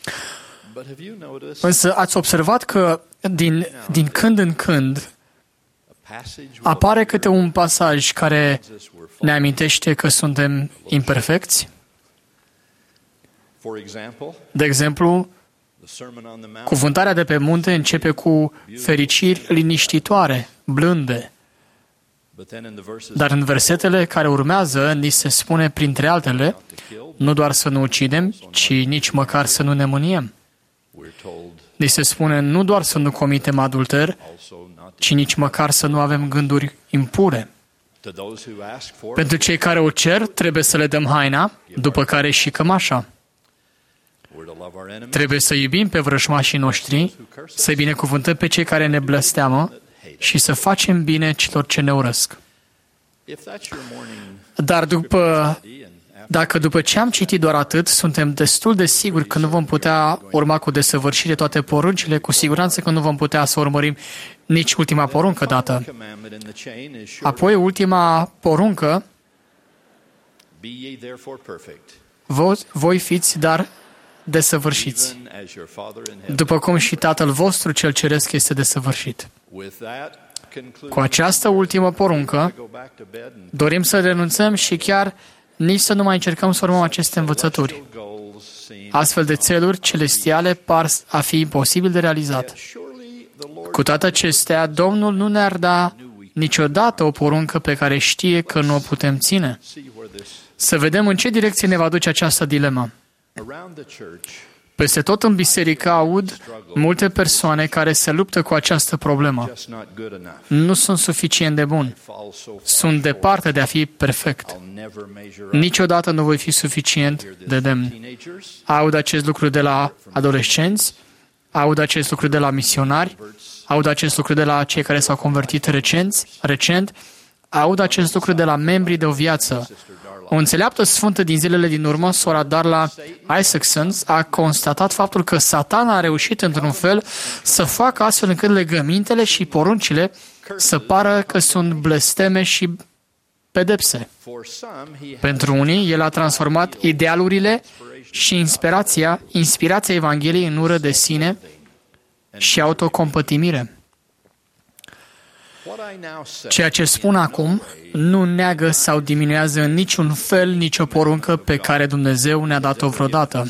Însă ați observat că din, din când în când apare câte un pasaj care ne amintește că suntem imperfecți? De exemplu, cuvântarea de pe munte începe cu fericiri liniștitoare, blânde. Dar în versetele care urmează, ni se spune, printre altele, nu doar să nu ucidem, ci nici măcar să nu ne mâniem. Ni se spune nu doar să nu comitem adulter, ci nici măcar să nu avem gânduri impure. Pentru cei care o cer, trebuie să le dăm haina, după care și cămașa. Trebuie să iubim pe vrăjmașii noștri, să-i binecuvântăm pe cei care ne blesteamă și să facem bine celor ce ne urăsc. Dar după, dacă după ce am citit doar atât, suntem destul de siguri că nu vom putea urma cu desăvârșire toate poruncile, cu siguranță că nu vom putea să urmărim nici ultima poruncă dată. Apoi, ultima poruncă, voi, voi fiți, dar desăvârșiți, după cum și Tatăl vostru cel ceresc este desăvârșit. Cu această ultimă poruncă, dorim să renunțăm și chiar nici să nu mai încercăm să urmăm aceste învățături. Astfel de țeluri celestiale par a fi imposibil de realizat. Cu toate acestea, Domnul nu ne-ar da niciodată o poruncă pe care știe că nu o putem ține. Să vedem în ce direcție ne va duce această dilemă. Peste tot în biserică aud multe persoane care se luptă cu această problemă. Nu sunt suficient de buni. Sunt departe de a fi perfect. Niciodată nu voi fi suficient de demn. Aud acest lucru de la adolescenți, aud acest lucru de la misionari, aud acest lucru de la cei care s-au convertit recent, recent, aud acest lucru de la membrii de o viață. O înțeleaptă sfântă din zilele din urmă, sora Darla Isaacson, a constatat faptul că Satana a reușit într-un fel să facă astfel încât legămintele și poruncile să pară că sunt blesteme și pedepse. Pentru unii, el a transformat idealurile și inspirația, inspirația Evangheliei în ură de sine și autocompătimire. Ceea ce spun acum nu neagă sau diminuează în niciun fel nicio poruncă pe care Dumnezeu ne-a dat-o vreodată.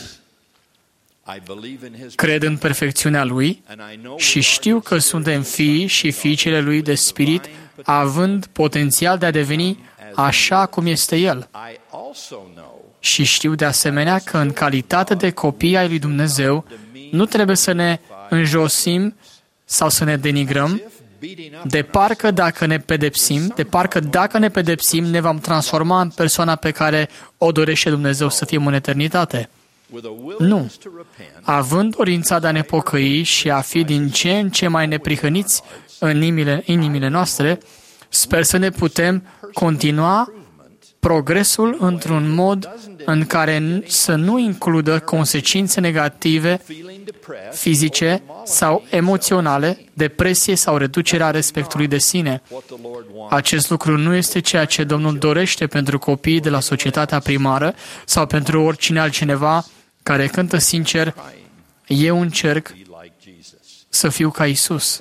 Cred în perfecțiunea Lui și știu că suntem fii și fiicele Lui de spirit, având potențial de a deveni așa cum este El. Și știu de asemenea că în calitate de copii ai lui Dumnezeu nu trebuie să ne înjosim sau să ne denigrăm, de parcă dacă ne pedepsim, de parcă dacă ne pedepsim, ne vom transforma în persoana pe care o dorește Dumnezeu să fim în eternitate. Nu. Având dorința de a ne pocăi și a fi din ce în ce mai neprihăniți în inimile, inimile noastre, sper să ne putem continua progresul într-un mod în care să nu includă consecințe negative fizice sau emoționale, depresie sau reducerea respectului de sine. Acest lucru nu este ceea ce Domnul dorește pentru copiii de la societatea primară sau pentru oricine altcineva care cântă sincer, eu încerc să fiu ca Isus.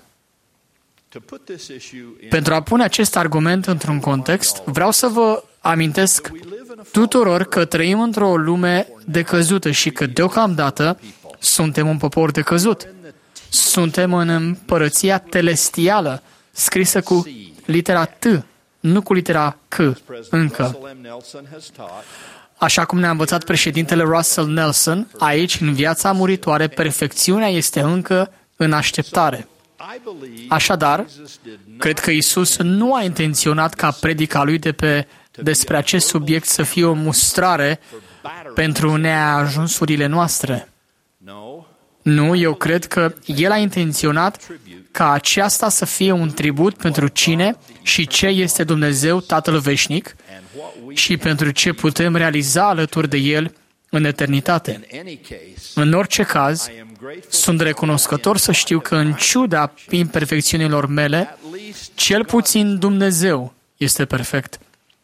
Pentru a pune acest argument într-un context, vreau să vă amintesc tuturor că trăim într-o lume decăzută și că deocamdată Suntem un popor de căzut. Suntem în împărăția telestială, scrisă cu litera T, nu cu litera C, încă. Așa cum ne-a învățat președintele Russell Nelson, aici, în viața muritoare, perfecțiunea este încă în așteptare. Așadar, cred că Iisus nu a intenționat ca predica lui de pe, despre acest subiect să fie o mustrare pentru neajunsurile noastre. Nu, eu cred că El a intenționat ca aceasta să fie un tribut pentru cine și ce este Dumnezeu Tatăl Veșnic și pentru ce putem realiza alături de El în eternitate. În orice caz, sunt recunoscător să știu că, în ciuda imperfecțiunilor mele, cel puțin Dumnezeu este perfect.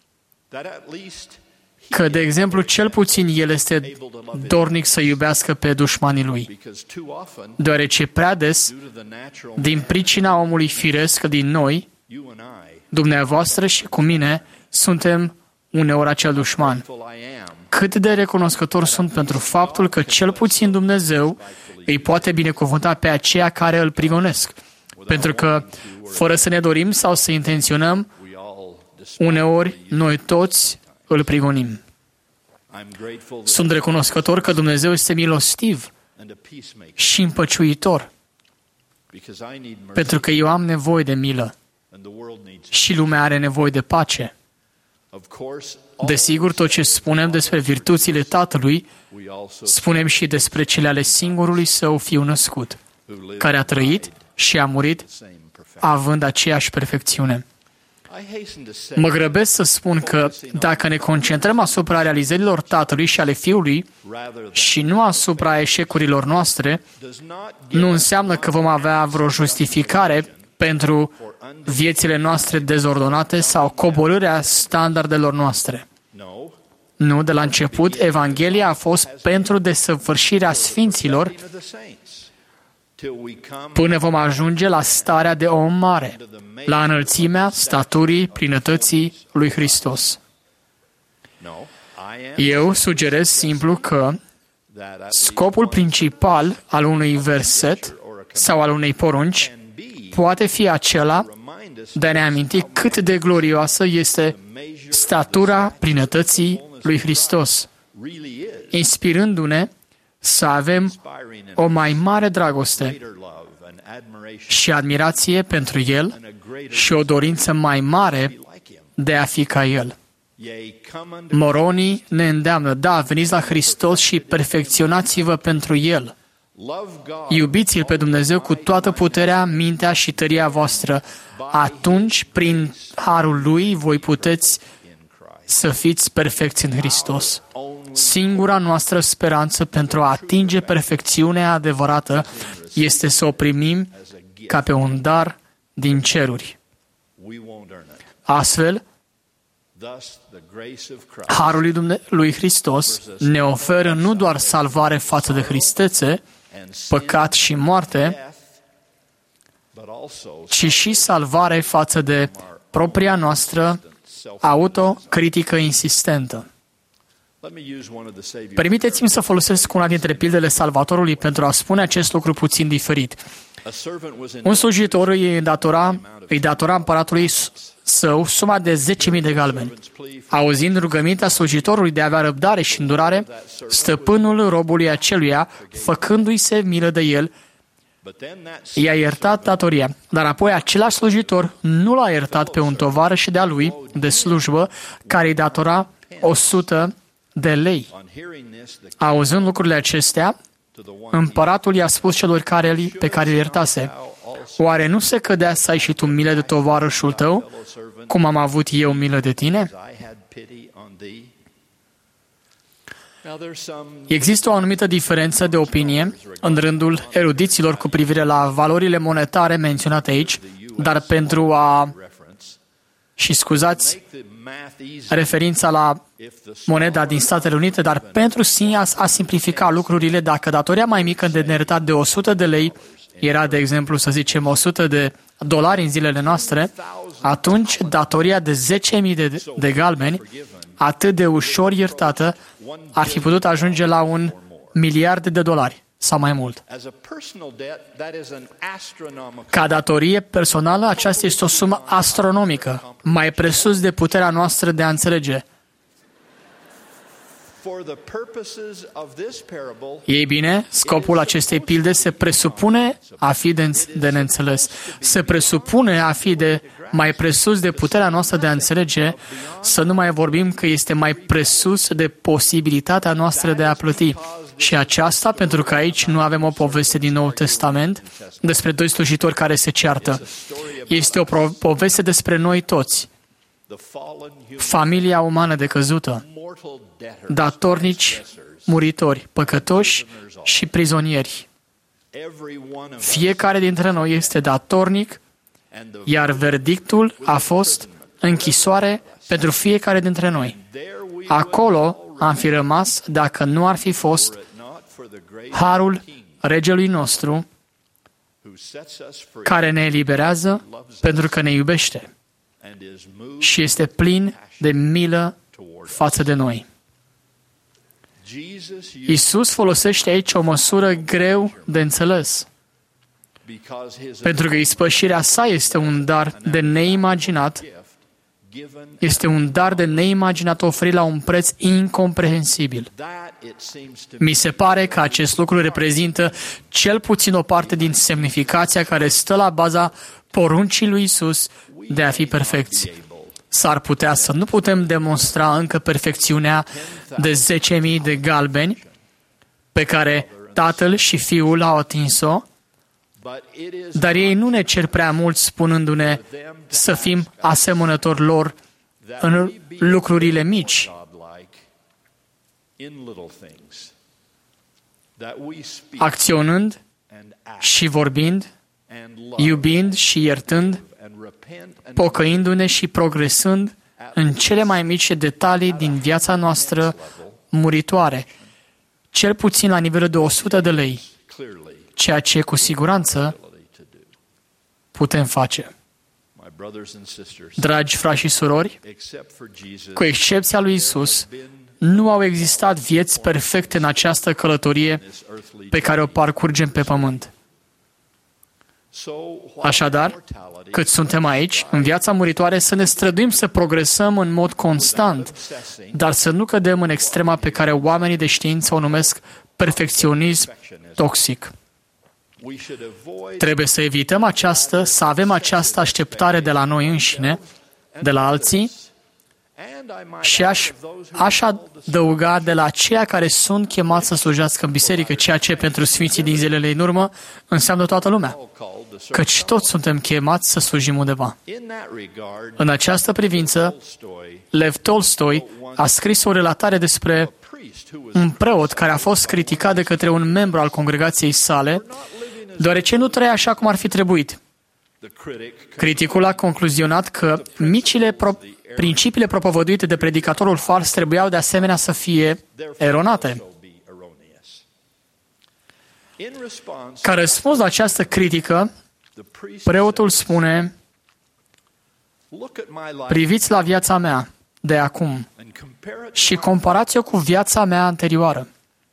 Că, de exemplu, cel puțin El este dornic să iubească pe dușmanii Lui. Deoarece prea des, din pricina omului firesc din noi, dumneavoastră și cu mine, suntem uneori acel dușman. Cât de recunoscător sunt pentru faptul că cel puțin Dumnezeu îi poate binecuvânta pe aceia care îl prigonesc. Pentru că, fără să ne dorim sau să intenționăm, uneori noi toți îl prigonim. Sunt recunoscător că Dumnezeu este milostiv și împăciuitor, pentru că eu am nevoie de milă și lumea are nevoie de pace. Desigur, tot ce spunem despre virtuțile Tatălui, spunem și despre cele ale singurului Său Fiu născut, care a trăit și a murit având aceeași perfecțiune. Mă grăbesc să spun că dacă ne concentrăm asupra realizărilor Tatălui și ale Fiului și nu asupra eșecurilor noastre, nu înseamnă că vom avea vreo justificare pentru viețile noastre dezordonate sau coborârea standardelor noastre. Nu, de la început, Evanghelia a fost pentru desăvârșirea sfinților până vom ajunge la starea de om mare, la înălțimea staturii plinătății lui Hristos. Eu sugerez simplu că scopul principal al unui verset sau al unei porunci poate fi acela de a ne aminti cât de glorioasă este statura plinătății lui Hristos, inspirându-ne să avem o mai mare dragoste și admirație pentru El și o dorință mai mare de a fi ca El. Moronii ne îndeamnă, da, veniți la Hristos și perfecționați-vă pentru El. Iubiți-L pe Dumnezeu cu toată puterea, mintea și tăria voastră. Atunci, prin harul Lui, voi puteți să fiți perfecți în Hristos. Singura noastră speranță pentru a atinge perfecțiunea adevărată este să o primim ca pe un dar din ceruri. Astfel, harul lui, Dumne- lui Hristos ne oferă nu doar salvare față de tristețe, păcat și moarte, ci și salvare față de propria noastră autocritică insistentă. Permiteți-mi să folosesc una dintre pildele Salvatorului pentru a spune acest lucru puțin diferit. Un slujitor îi datora, îi datora împăratului său suma de zece mii de galbeni. Auzind rugămintea slujitorului de a avea răbdare și îndurare, stăpânul robului aceluia, făcându-i se milă de el, i-a iertat datoria. Dar apoi același slujitor nu l-a iertat pe un tovarăș de-a lui de slujbă care îi datora o sută de lei. Auzând lucrurile acestea, împăratul i-a spus celor care, pe care îl iertase: oare nu se cădea să ai și tu milă de tovarășul tău, cum am avut eu milă de tine? Există o anumită diferență de opinie în rândul erudiților cu privire la valorile monetare menționate aici, dar pentru a... și scuzați referința la moneda din Statele Unite, dar pentru sine a, a simplifica lucrurile, dacă datoria mai mică de neiertat de o sută de lei era, de exemplu, să zicem, o sută de dolari în zilele noastre, atunci datoria de zece mii de, de galbeni, atât de ușor iertată, ar fi putut ajunge la un miliard de dolari sau mai mult. Ca datorie personală, aceasta este o sumă astronomică, mai presus de puterea noastră de a înțelege. Ei bine, scopul acestei pilde se presupune a fi de, de neînțeles. Se presupune a fi de mai presus de puterea noastră de a înțelege, să nu mai vorbim că este mai presus de posibilitatea noastră de a plăti. Și aceasta pentru că aici nu avem o poveste din Noul Testament despre doi slujitori care se ceartă. Este o poveste despre noi toți. Familia umană decăzută, datornici, muritori, păcătoși și prizonieri. Fiecare dintre noi este datornic, iar verdictul a fost închisoare pentru fiecare dintre noi. Acolo am fi rămas dacă nu ar fi fost harul Regelui nostru care ne eliberează pentru că ne iubește și este plin de milă față de noi. Iisus folosește aici o măsură greu de înțeles, pentru că ispășirea sa este un dar de neimaginat, este un dar de neimaginat oferit la un preț incomprehensibil. Mi se pare că acest lucru reprezintă cel puțin o parte din semnificația care stă la baza poruncii lui Iisus de a fi perfecți. S-ar putea să nu putem demonstra încă perfecțiunea de zece mii de galbeni pe care Tatăl și Fiul au atins-o, dar ei nu ne cer prea mult spunându-ne să fim asemănători lor în lucrurile mici. Acționând și vorbind, iubind și iertând, pocăindu-ne și progresând în cele mai mici detalii din viața noastră muritoare, cel puțin la nivelul de o sută de lei, ceea ce cu siguranță putem face. Dragi frați și surori, cu excepția lui Iisus, nu au existat vieți perfecte în această călătorie pe care o parcurgem pe pământ. Așadar, cât suntem aici, în viața muritoare, să ne străduim să progresăm în mod constant, dar să nu cădem în extrema pe care oamenii de știință o numesc perfecționism toxic. Trebuie să evităm această, să avem această așteptare de la noi înșine, de la alții, și aș, aș adăuga de la aceia care sunt chemați să slujească în biserică, ceea ce pentru sfinții din zilele în urmă înseamnă toată lumea, căci toți suntem chemați să slujim undeva. În această privință, Lev Tolstoi a scris o relatare despre un preot care a fost criticat de către un membru al congregației sale, deoarece nu trăia așa cum ar fi trebuit. Criticul a concluzionat că micile pro- principiile propovăduite de predicatorul fals trebuiau de asemenea să fie eronate. Ca răspuns la această critică, preotul spune: priviți la viața mea de acum și comparați-o cu viața mea anterioară.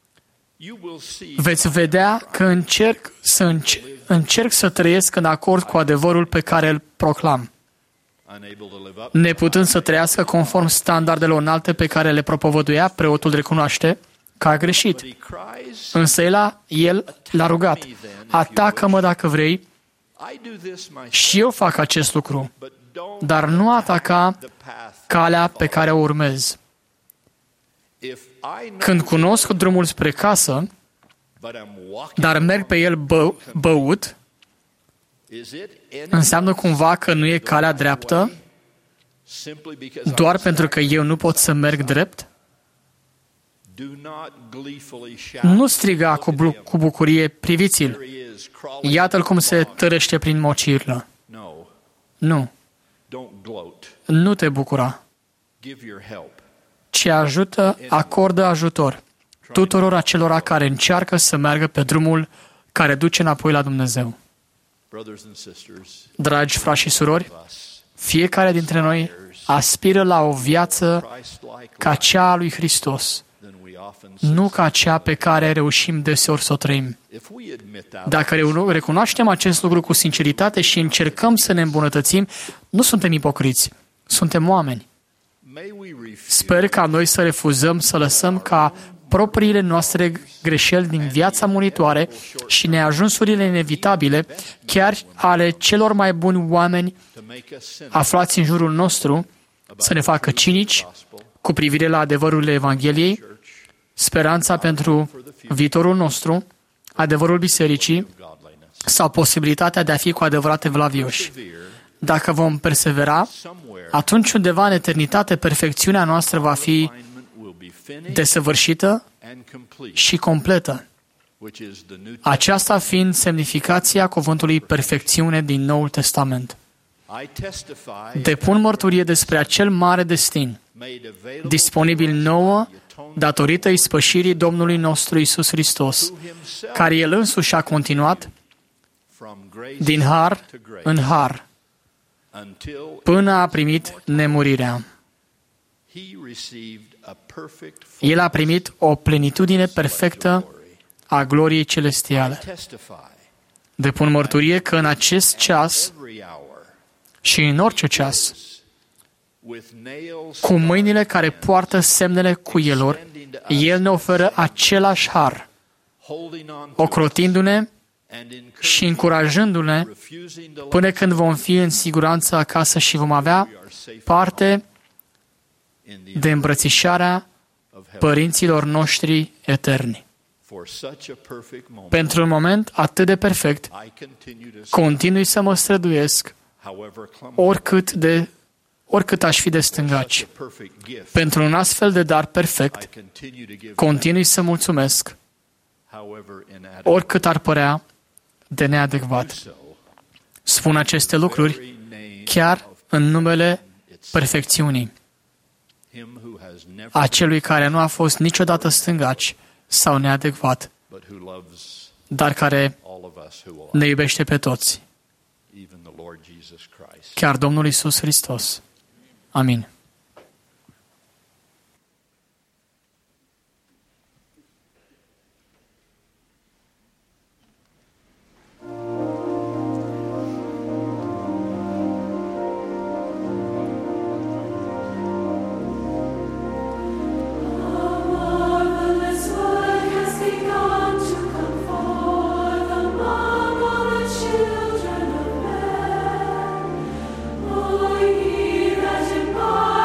Veți vedea că încerc să, încerc, încerc să trăiesc în acord cu adevărul pe care îl proclam, neputând să trăiască conform standardelor înalte pe care le propovăduia, preotul recunoaște că a greșit. Însă el, a, el l-a rugat: atacă-mă dacă vrei, și eu fac acest lucru, dar nu ataca calea pe care o urmez. Când cunosc drumul spre casă, dar merg pe el bă, băut, înseamnă cumva că nu e calea dreaptă doar pentru că eu nu pot să merg drept? Nu striga cu, blu- cu bucurie: priviți-l, iată-l cum se tărăște prin mocirlă. Nu. Nu te bucura, ci ajută, acordă ajutor tuturor acelora care încearcă să meargă pe drumul care duce înapoi la Dumnezeu. Dragi frați și surori, fiecare dintre noi aspiră la o viață ca cea a lui Hristos nu ca cea pe care reușim deseori să o trăim. Dacă recunoaștem acest lucru cu sinceritate și încercăm să ne îmbunătățim, nu suntem ipocriți, suntem oameni. Sper ca noi să refuzăm să lăsăm ca propriile noastre greșeli din viața muritoare și neajunsurile inevitabile, chiar ale celor mai buni oameni aflați în jurul nostru, să ne facă cinici cu privire la adevărurile Evangheliei, speranța pentru viitorul nostru, adevărul bisericii sau posibilitatea de a fi cu adevărat evlavioși. Dacă vom persevera, atunci undeva în eternitate perfecțiunea noastră va fi desăvârșită și completă. Aceasta fiind semnificația cuvântului perfecțiune din Noul Testament. Depun mărturie despre acel mare destin, disponibil nouă datorită ispășirii Domnului nostru Iisus Hristos, care El însuși a continuat din har în har, până a primit nemurirea. El a primit o plenitudine perfectă a gloriei celestiale. Depun mărturie că în acest ceas și în orice ceas, cu mâinile care poartă semnele cuielor, El ne oferă același har, ocrotindu-ne și încurajându-ne până când vom fi în siguranță acasă și vom avea parte de îmbrățișarea părinților noștri eterni. Pentru un moment atât de perfect, continui să mă străduiesc oricât, de, oricât aș fi de stângaci. Pentru un astfel de dar perfect, continui să mulțumesc oricât ar părea de neadecvat. Spun aceste lucruri chiar în numele perfecțiunii, acelui care nu a fost niciodată stângaci sau neadecvat, dar care ne iubește pe toți, chiar Domnul Iisus Hristos. Amin. Oh, ye that in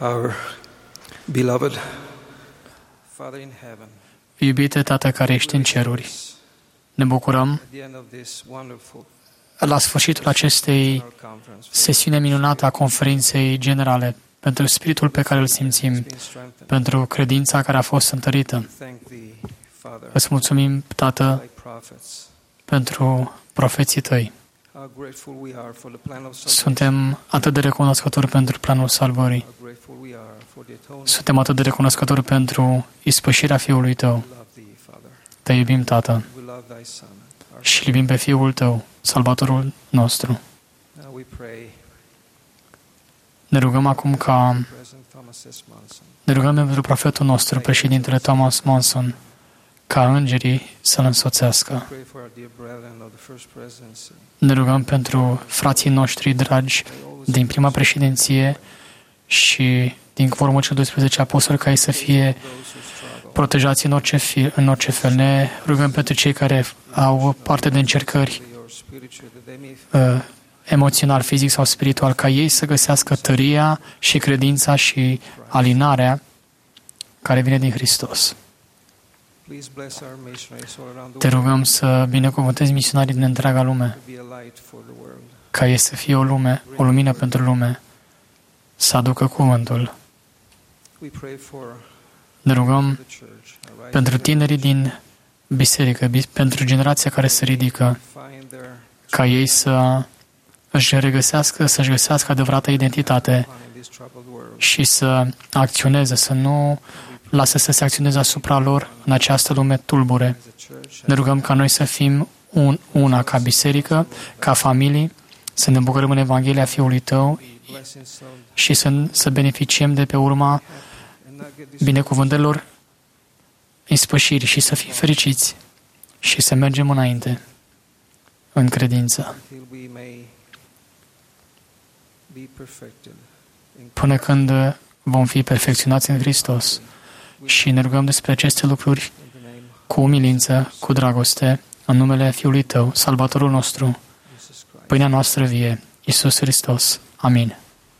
Our beloved Father in heaven, iubite Tată care ești în ceruri, ne bucurăm la sfârșitul acestei sesiuni minunate a conferinței generale pentru spiritul pe care îl simțim, pentru credința care a fost întărită. Îți mulțumim, Tată, pentru profeții Tăi. Suntem atât de recunoscători pentru planul salvării. Suntem atât de recunoscători pentru ispășirea Fiului Tău. Te iubim, Tată, și iubim pe Fiul Tău, Salvatorul nostru. Ne rugăm acum ca ne rugăm pentru profetul nostru, președintele Thomas Monson, ca îngerii să-l însoțească. Ne rugăm pentru frații noștri dragi din prima președinție și din Quorumul cel doisprezece apostoli, ca ei să fie protejați în orice, fi, în orice fel. Ne rugăm pentru cei care au parte de încercări uh, emoțional, fizic sau spiritual, ca ei să găsească tăria și credința și alinarea care vine din Hristos. Te rugăm să binecuvântezi misionarii din întreaga lume, ca ei să fie o lume, o lumină pentru lume, să aducă cuvântul. Ne rugăm pentru tinerii din biserică, pentru generația care se ridică, ca ei să își regăsească, să-și găsească adevărata identitate și să acționeze, să nu lasă să se acționeze asupra lor în această lume tulbure. Ne rugăm ca noi să fim un, una ca biserică, ca familii, să ne bucurăm în Evanghelia Fiului Tău și să, să beneficiem de pe urma binecuvântărilor ispășirii și să fim fericiți și să mergem înainte în credință, până când vom fi perfecționați în Hristos. Și ne rugăm despre aceste lucruri cu umilință, cu dragoste, în numele Fiului Tău, Salvatorul nostru, pâinea noastră vie, Iisus Hristos. Amin.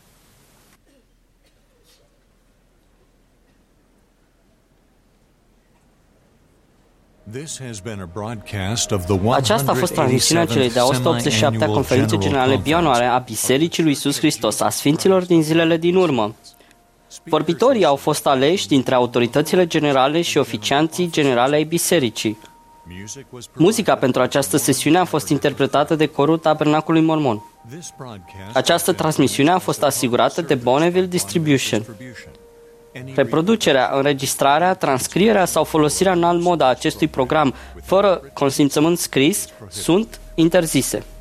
Aceasta a fost transmisiunea celei de-a o sută optzeci și șaptea Conferințe Generale Bianuale a Bisericii lui Iisus Hristos, a Sfinților din zilele din urmă. Vorbitorii au fost aleși dintre autoritățile generale și oficianții generale ai bisericii. Muzica pentru această sesiune a fost interpretată de corul Tabernacului Mormon. Această transmisiune a fost asigurată de Bonneville Distribution. Reproducerea, înregistrarea, transcrierea sau folosirea în alt mod a acestui program fără consimțământ scris sunt interzise.